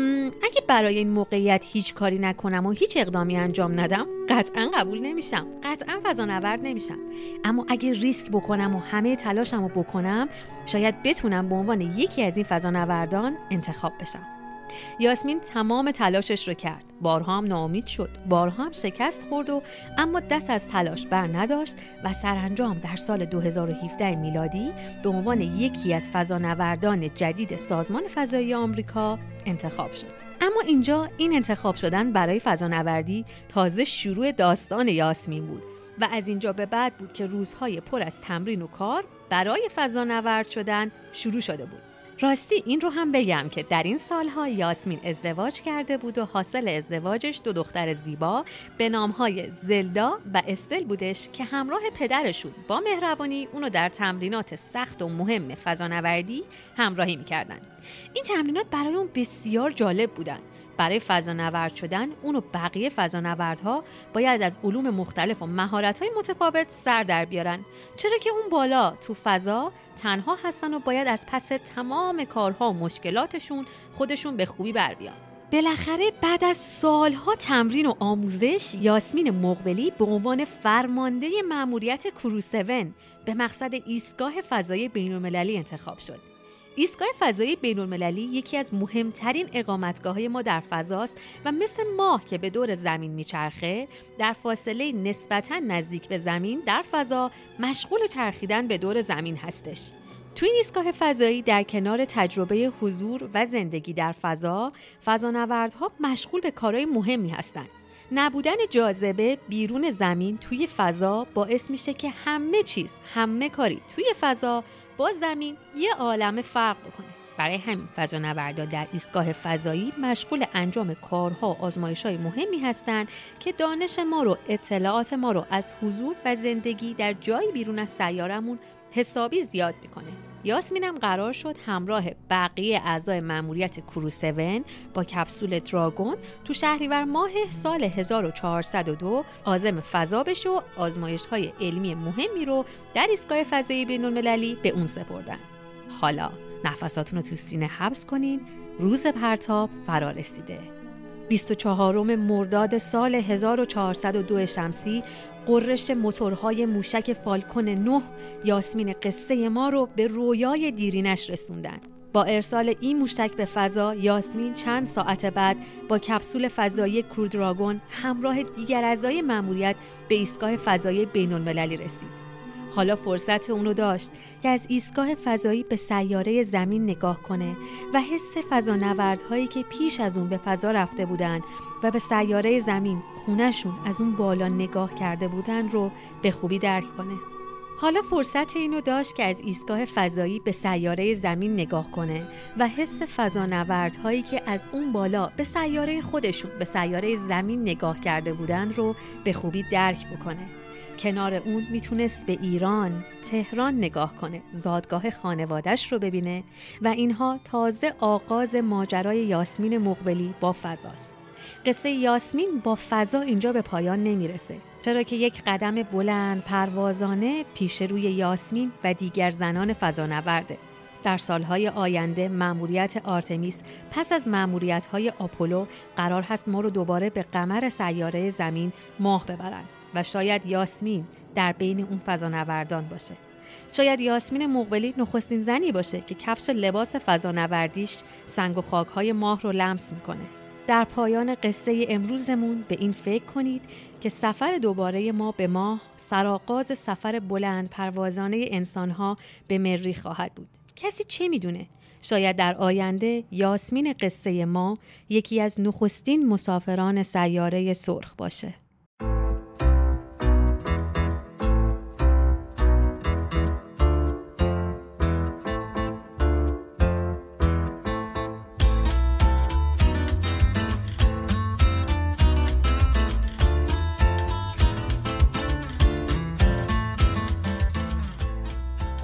اگه برای این موقعیت هیچ کاری نکنم و هیچ اقدامی انجام ندم قطعا قبول نمیشم، قطعا فضانورد نمیشم. اما اگه ریسک بکنم و همه تلاشم رو بکنم شاید بتونم به عنوان یکی از این فضانوردان انتخاب بشم. یاسمین تمام تلاشش رو کرد. بارها هم ناامید شد، بارها هم شکست خورد و اما دست از تلاش بر نداشت و سرانجام در سال دو هزار و هفده میلادی به عنوان یکی از فضانوردان جدید سازمان فضایی آمریکا انتخاب شد. اما اینجا این انتخاب شدن برای فضانوردی تازه شروع داستان یاسمین بود و از اینجا به بعد بود که روزهای پر از تمرین و کار برای فضانورد شدن شروع شده بود. راستی این رو هم بگم که در این سالها یاسمین ازدواج کرده بود و حاصل ازدواجش دو دختر زیبا به نامهای زلدا و استل بودش که همراه پدرشون با مهربانی اونو در تمرینات سخت و مهم فضانوردی همراهی میکردن. این تمرینات برای اون بسیار جالب بودن. برای فضانورد شدن اون و بقیه فضانوردها باید از علوم مختلف و مهارت‌های متفاوت سر در بیارن، چرا که اون بالا تو فضا تنها هستن و باید از پس تمام کارها و مشکلاتشون خودشون به خوبی بر بیان. بالاخره بعد از سالها تمرین و آموزش یاسمین مقبلی به عنوان فرمانده مأموریت کروز هفت به مقصد ایستگاه فضایی بین‌المللی انتخاب شد. ایستگاه فضایی بین‌المللی یکی از مهمترین اقامتگاه‌های ما در فضاست و مثل ماه که به دور زمین میچرخه در فاصله نسبتاً نزدیک به زمین در فضا مشغول چرخیدن به دور زمین هستش. تو این ایستگاه فضایی در کنار تجربه حضور و زندگی در فضا، فضانوردها مشغول به کارهای مهمی هستند. نبودن جاذبه بیرون زمین توی فضا باعث میشه که همه چیز، همه کاری توی فضا با زمین یه عالمه فرق بکنه. برای همین فضانوردا در ایستگاه فضایی مشغول انجام کارها و آزمایش‌های مهمی هستند که دانش ما رو، اطلاعات ما رو از حضور و زندگی در جایی بیرون از سیارمون حسابی زیاد میکنه. یاسمینم قرار شد همراه بقیه اعضای مأموریت کروز هفت با کپسول دراگون تو شهریور ماه سال هزار و چهارصد و دو عازم فضا بشه و آزمایش‌های علمی مهمی رو در ایستگاه فضایی بین‌المللی به اون سپردن. حالا نفساتون رو تو سینه حبس کنین، روز پرتاب فرا رسیده. بیست و چهارم مرداد سال هزار و چهارصد و دو شمسی قررش موتورهای موشک فالکون نه یاسمین قصه ما رو به رویای دیرینش رسوندن. با ارسال این موشک به فضا، یاسمین چند ساعت بعد با کپسول فضایی کرو دراگون همراه دیگر اعضای مأموریت به ایستگاه فضایی بین‌المللی رسید. حالا فرصت اونو داشت که از ایستگاه فضایی به سیاره زمین نگاه کنه و حس فضانوردهایی که پیش از اون به فضا رفته بودن و به سیاره زمین خونشون از اون بالا نگاه کرده بودن رو به خوبی درک کنه. حالا فرصت اینو داشت که از ایستگاه فضایی به سیاره زمین نگاه کنه و حس فضانوردهایی که از اون بالا به سیاره خودشون، به سیاره زمین نگاه کرده بودن رو به خوبی درک بکنه. کنار اون میتونست به ایران، تهران نگاه کنه، زادگاه خانواده‌اش رو ببینه و اینها تازه آغاز ماجرای یاسمین مقبلی با فضاست. قصه یاسمین با فضا اینجا به پایان نمیرسه، چرا که یک قدم بلند پروازانه پیش روی یاسمین و دیگر زنان فضانورده. در سالهای آینده مأموریت آرتمیس پس از مأموریت‌های آپولو قرار هست ما رو دوباره به قمر سیاره زمین ماه ببرن و شاید یاسمین در بین اون فضانوردان باشه. شاید یاسمین مقبلی نخستین زنی باشه که کفش لباس فضانوردیش سنگ و خاک‌های ماه رو لمس میکنه. در پایان قصه امروزمون به این فکر کنید که سفر دوباره ما به ماه سرآغاز سفر بلند پروازانه انسان‌ها به مریخ خواهد بود. کسی چه میدونه؟ شاید در آینده یاسمین قصه ما یکی از نخستین مسافران سیاره سرخ باشه.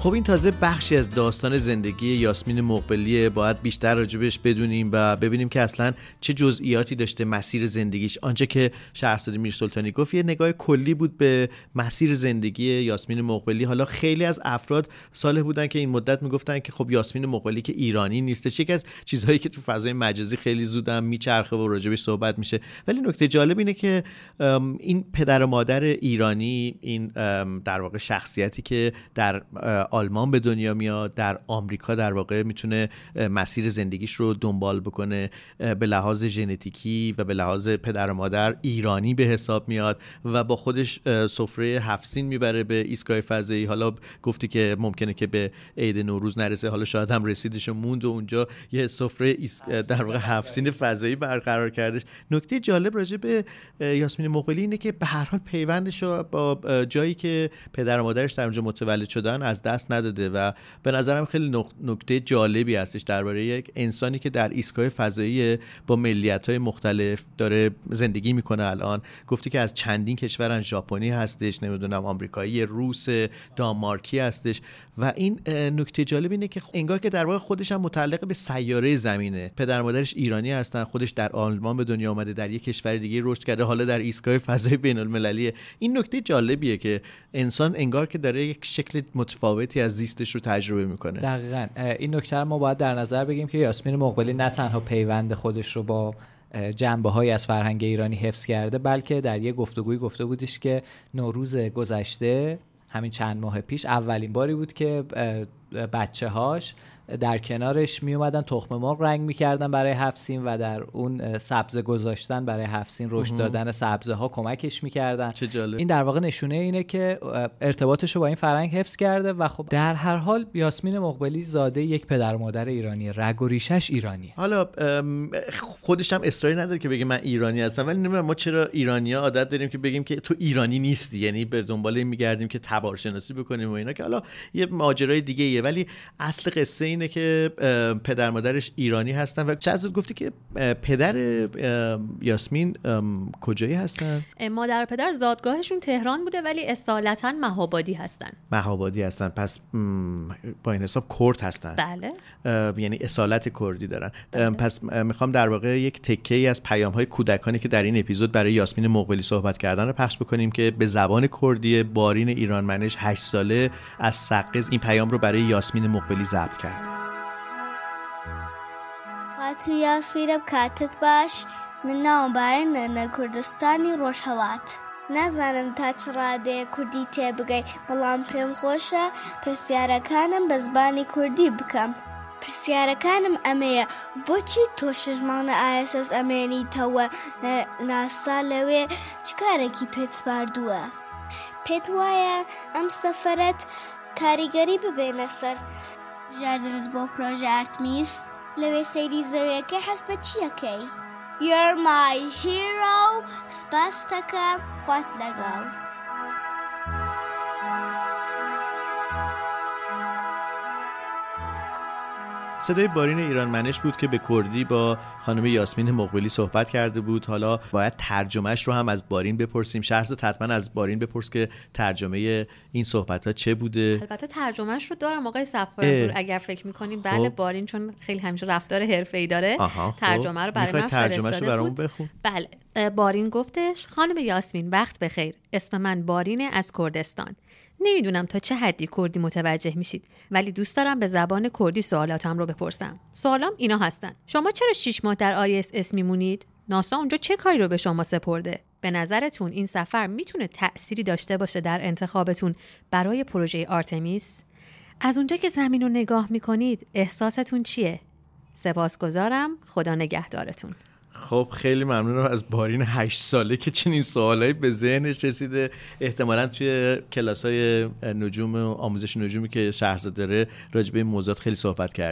خب این تازه بخشی از داستان زندگی یاسمین مقبلیه. باید بیشتر راجبش بدونیم و ببینیم که اصلا چه جزئیاتی داشته مسیر زندگیش. آنچه که شهرزاد میرسلطانی گفت یه نگاه کلی بود به مسیر زندگی یاسمین مقبلی. حالا خیلی از افراد صالح بودن که این مدت میگفتن که خب یاسمین مقبلی که ایرانی نیستش، یکی از چیزهایی که تو فضای مجازی خیلی زودم میچرخه و راجبش صحبت میشه. ولی نکته جالب اینه که این پدر و مادر ایرانی، این در واقع شخصیتی که در آلمان به دنیا میاد، در آمریکا در واقع میتونه مسیر زندگیش رو دنبال بکنه، به لحاظ ژنتیکی و به لحاظ پدر و مادر ایرانی به حساب میاد و با خودش سفره هفت سین میبره به ایستگاه فضایی. حالا گفتی که ممکنه که به عید نوروز نرسه، حالا شاید هم رسیدش و موند و اونجا یه سفره در واقع هفت سین فضایی برقرار کردش. نکته جالب راجع به یاسمین مقبلی اینه که به هر حال پیوندش رو با جایی که پدر و مادرش در اونجا متولد شدن از دست نداده و به نظرم خیلی نکته جالبی هستش درباره یک انسانی که در ایستگاه فضایی با ملیت‌های مختلف داره زندگی میکنه. الان گفتی که از چندین کشورن، ژاپنی هستش، نمیدونم آمریکایی، روس، دانمارکی هستش و این نکته جالب اینه که انگار که در واقع خودش هم متعلق به سیاره زمینه. پدر مادرش ایرانی هستن، خودش در آلمان به دنیا اومده، در یک کشور دیگه رشد کرده، حالا در ایستگاه فضایی بین‌المللیه. این نکته جالبیه که انسان انگار که داره یک شکل متفاوتی از زیستش رو تجربه میکنه. دقیقاً این نکته رو ما باید در نظر بگیریم که یاسمین مقبلی نه تنها پیوند خودش رو با جنبه‌هایی از فرهنگ ایرانی حفظ کرده، بلکه در یک گفتگویی گفته بودش که نوروز گذشته، همین چند ماه پیش، اولین باری بود که بچه‌هاش در کنارش می اومدن تخم مرغ رنگ می‌کردن برای هفت سین و در اون سبزه گذاشتن برای هفت سین رشد دادن سبزه ها کمکش می‌کردن. چه جالب. این در واقع نشونه اینه که ارتباطش رو با این فرهنگ حفظ کرده و خب در هر حال یاسمین مقبلی زاده یک پدر و مادر ایرانی، رگ و ریشش ایرانیه. حالا خودش هم اصراری نداره که بگه من ایرانی هستم، ولی نمیدونم ما چرا ایرانی‌ها عادت داریم که بگیم که تو ایرانی نیستی، یعنی به دنبال این می‌گردیم که تبارشناسی بکنیم و اینا، که حالا یه ماجرای دیگه‌ایه. ولی اصل قصه اینه که پدر مادرش ایرانی هستن. و چه از گفتی که پدر یاسمین کجایی هستن؟ مادر و پدر زادگاهشون تهران بوده ولی اصالتا مهابادی هستن. مهابادی هستن، پس با این حساب کرد هستن. بله. یعنی اصالت کردی دارن. بله. پس میخوام در واقع یک تکه‌ای از پیام‌های کودکانی که در این اپیزود برای یاسمین مقبلی صحبت کردن رو پخش بکنیم که به زبان کردی بارین ایرانمنش هشت ساله از سقز این پیام رو برای یاسمین مقبلی ضبط کرده. تو یاسمینم کاتت باش، من نام بارین نه کردستانی روشهلات. نزانم تا چه ڕادەیە کوردی تێبگەی بەڵام پێم خۆشە پرسیارەکانم بە زبانی کوردی بکەم. پرسیارەکانم ئەمەیە: بۆچی تۆ شەش مانگە ئای ئەس ئەس ئەمێنیتەوە ناسا لەوێ چ کارێکی پێت سپاردووە؟ پێت وایە ئەم سەفەرەت کاریگەری ببێنە سەر ژاردنت بۆ پرۆژە ئارتمیس؟ لەوێ سەیری زەویەکەی حەز بە چیەکەی؟ You're my hero. سپاس دەکەم. خوات لەگەڵ. صدای بارین ایرانمنش بود که به کردی با خانم یاسمین مقبلی صحبت کرده بود. حالا باید ترجمهش رو هم از بارین بپرسیم. شهرزاد حتما از بارین بپرس که ترجمه این صحبت‌ها چه بوده. البته ترجمهش رو دارم آقای صفارپور، اگر فکر می‌کنیم. بله، بارین چون خیلی همیشه رفتار حرفه‌ای داره، ترجمه رو برای من فرستاده بود. بخون؟ بله، بارین گفتش: خانم یاسمین وقت بخیر، اسم من بارینه از کردستان. نمیدونم تا چه حدی کردی متوجه میشید، ولی دوست دارم به زبان کردی سوالاتم رو بپرسم. سوالام اینا هستن: شما چرا شش ماه در آی اس اس میمونید؟ ناسا اونجا چه کاری رو به شما سپرده؟ به نظرتون این سفر میتونه تأثیری داشته باشه در انتخابتون برای پروژه آرتمیس؟ از اونجا که زمین رو نگاه میکنید احساستون چیه؟ سپاسگزارم، خدا نگهدارتون. خب خیلی ممنونم از بارین هشت ساله که چنین سوالایی به ذهنش رسیده. احتمالاً توی کلاس‌های نجوم و آموزش نجومی که شهرزاد داره راجع به این موضوعات خیلی صحبت کردین.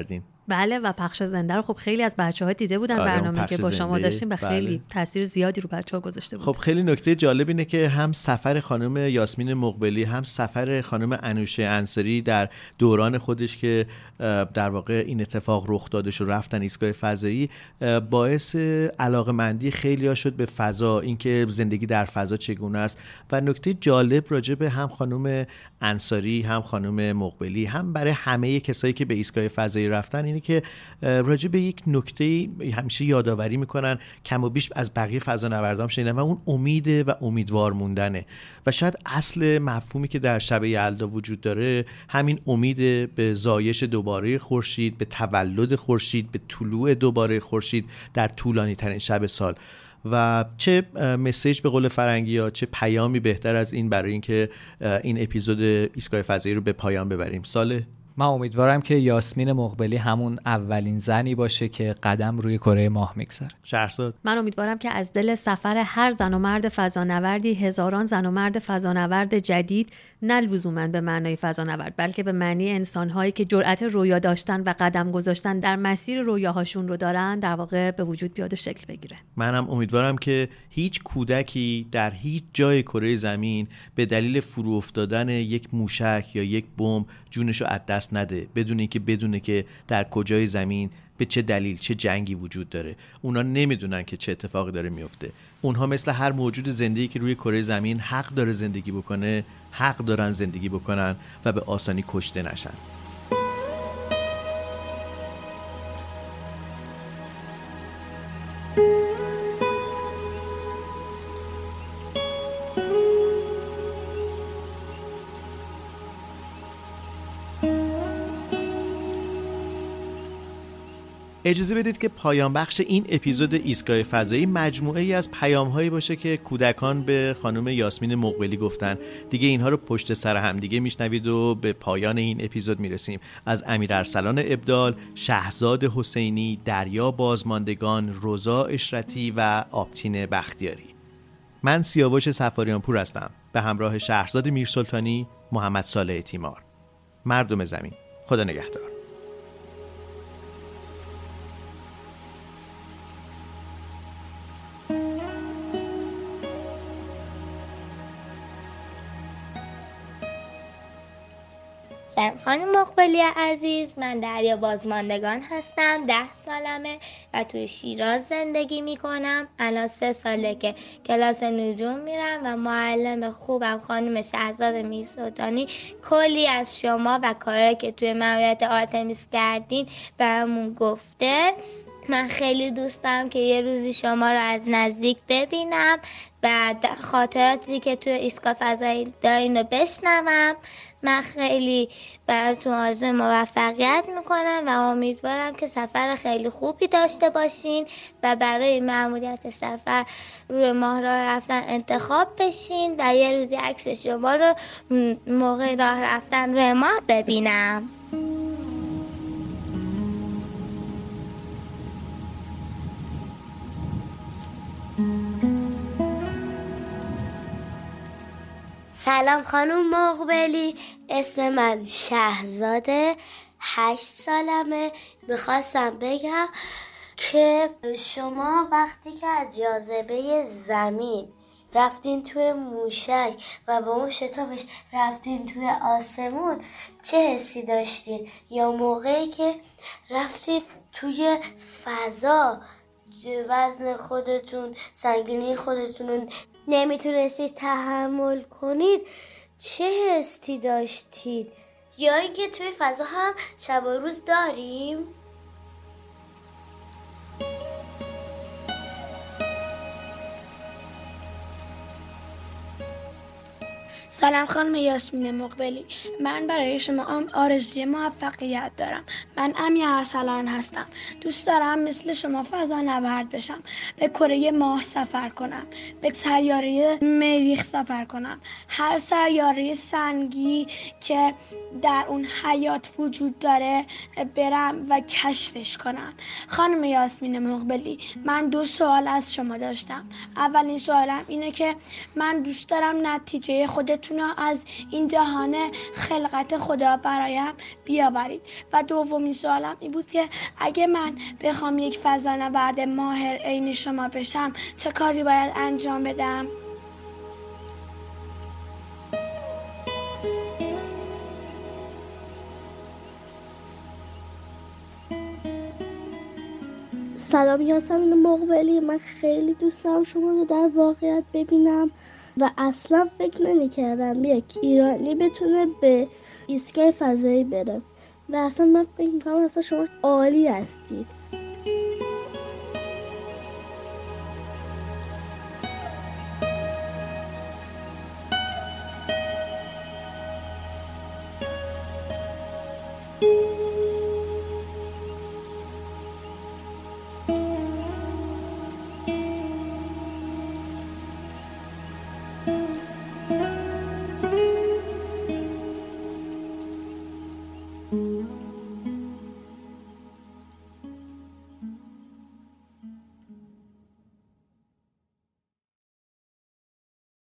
بله و پخش زنده رو خب خیلی از بچه‌ها دیده بودن آره برنامه که با شما داشتیم و خیلی بله. تاثیر زیادی رو بچه‌ها گذاشته بود. خب خیلی نکته جالب اینه که هم سفر خانم یاسمین مقبلی هم سفر خانم انوشه انصاری در دوران خودش که در واقع این اتفاق رخ دادش و رفتن ایستگاه فضایی باعث علاقه‌مندی خیلی‌ها شد به فضا، اینکه زندگی در فضا چگونه است. و نکته جالب راجع به هم خانم انصاری هم خانم مقبلی هم برای همه کسایی که به ایستگاه فضایی رفتن اینه که راجع به یک نکته همیشه یادآوری میکنن کم و بیش از بقیه فضانوردان شنیدن و اون امیده و امیدوار موندنه و شاید اصل مفهومی که در شب یلدا وجود داره همین امید به زایش دوباره خورشید، به تولد خورشید، به طلوع دوباره خورشید در طولانی ترین شب سال. و چه مسیج به قول فرنگی ها، چه پیامی بهتر از این برای اینکه این اپیزود ایستگاه فضایی رو به پایان ببریم. ساله من امیدوارم که یاسمین مقبلی همون اولین زنی باشه که قدم روی کره ماه میگذاره. شهرزاد من امیدوارم که از دل سفر هر زن و مرد فضانوردی هزاران زن و مرد فضانورد جدید نه لزوماً به معنای فضانورد بلکه به معنی انسان‌هایی که جرأت رویا داشتن و قدم گذاشتن در مسیر رویاهاشون رو دارن در واقع به وجود بیاد و شکل بگیره. منم امیدوارم که هیچ کودکی در هیچ جای کره زمین به دلیل فرو افتادن یک موشک یا یک بمب جونشو از دست نده بدون اینکه بدونه که در کجای زمین به چه دلیل چه جنگی وجود داره. اونا نمیدونن که چه اتفاقی داره میفته. اونها مثل هر موجود زندگی که روی کره زمین حق داره زندگی بکنه، حق دارن زندگی بکنن و به آسانی کشته نشن. اجازه بدید که پایان بخش این اپیزود ایستگاه فضایی مجموعه ای از پیام‌هایی باشه که کودکان به خانم یاسمین مقبلی گفتن. دیگه اینها رو پشت سر هم دیگه میشنوید و به پایان این اپیزود میرسیم. از امیر ارسلان ابدال، شهزاد حسینی، دریا بازماندگان، رضا اشرتی و آبتین بختیاری. من سیاوش صفاریان پور هستم به همراه شهرزاد میرسلطانی، محمد صالح تیمار. مردم زمین، خدا نگهدار. سلام خانم مقبلی عزیز، من دریا بازماندگان هستم. ده سالمه و توی شیراز زندگی میکنم. الان سه ساله که کلاس نجوم میرم و معلم خوبم خانم شهزاد میرسلطانی کلی از شما و کارهایی که توی ماموریت آرتمیس کردین برامون گفته. من خیلی دوست دارم که یه روزی شما رو از نزدیک ببینم و خاطراتی که توی ایستگاه فضایی دارین رو بشنوم. من خیلی براتون آرزوی موفقیت میکنم و امیدوارم که سفر خیلی خوبی داشته باشین و برای مأموریت سفر روی ماه راه رفتن انتخاب بشین و یه روزی عکس شما رو موقع راه رفتن روی ماه ببینم. سلام خانم مقبلی، اسم من شهزاده، هشت سالمه. میخواستم بگم که شما وقتی که از جاذبه زمین رفتین توی موشک و با اون شتابش رفتین توی آسمون چه حسی داشتین؟ یا موقعی که رفتین توی فضا وزن خودتون، سنگینی خودتون رو نمیتونستید تحمل کنید چه حسی داشتید؟ یا اینکه توی فضا هم شب و روز داریم؟ سلام خانم یاسمین مقبلی، من برای شما آرزوی موفقیت دارم. من امیر ارسلان هستم. دوست دارم مثل شما فضانورد بشم، به کره ماه سفر کنم، به سیاره مریخ سفر کنم، هر سیاره سنگی که در اون حیات وجود داره برم و کشفش کنم. خانم یاسمین مقبلی، من دو سوال از شما داشتم. اولین سوالم اینه که من دوست دارم نتیجه خودت خودتون رو از این جهان خلقت خدا برایم بیاورید. و دومین سوالم این بود که اگه من بخوام یک فضانورد ماهر عین شما بشم چه کاری باید انجام بدم؟ سلام یاسمین مقبلی، من خیلی دوست دارم شما رو در واقعیت ببینم و اصلا فکر نمی‌کردم یک ایرانی بتونه به ایستگاه فضایی بره و اصلا من فکر می‌کنم اصلا شما عالی هستید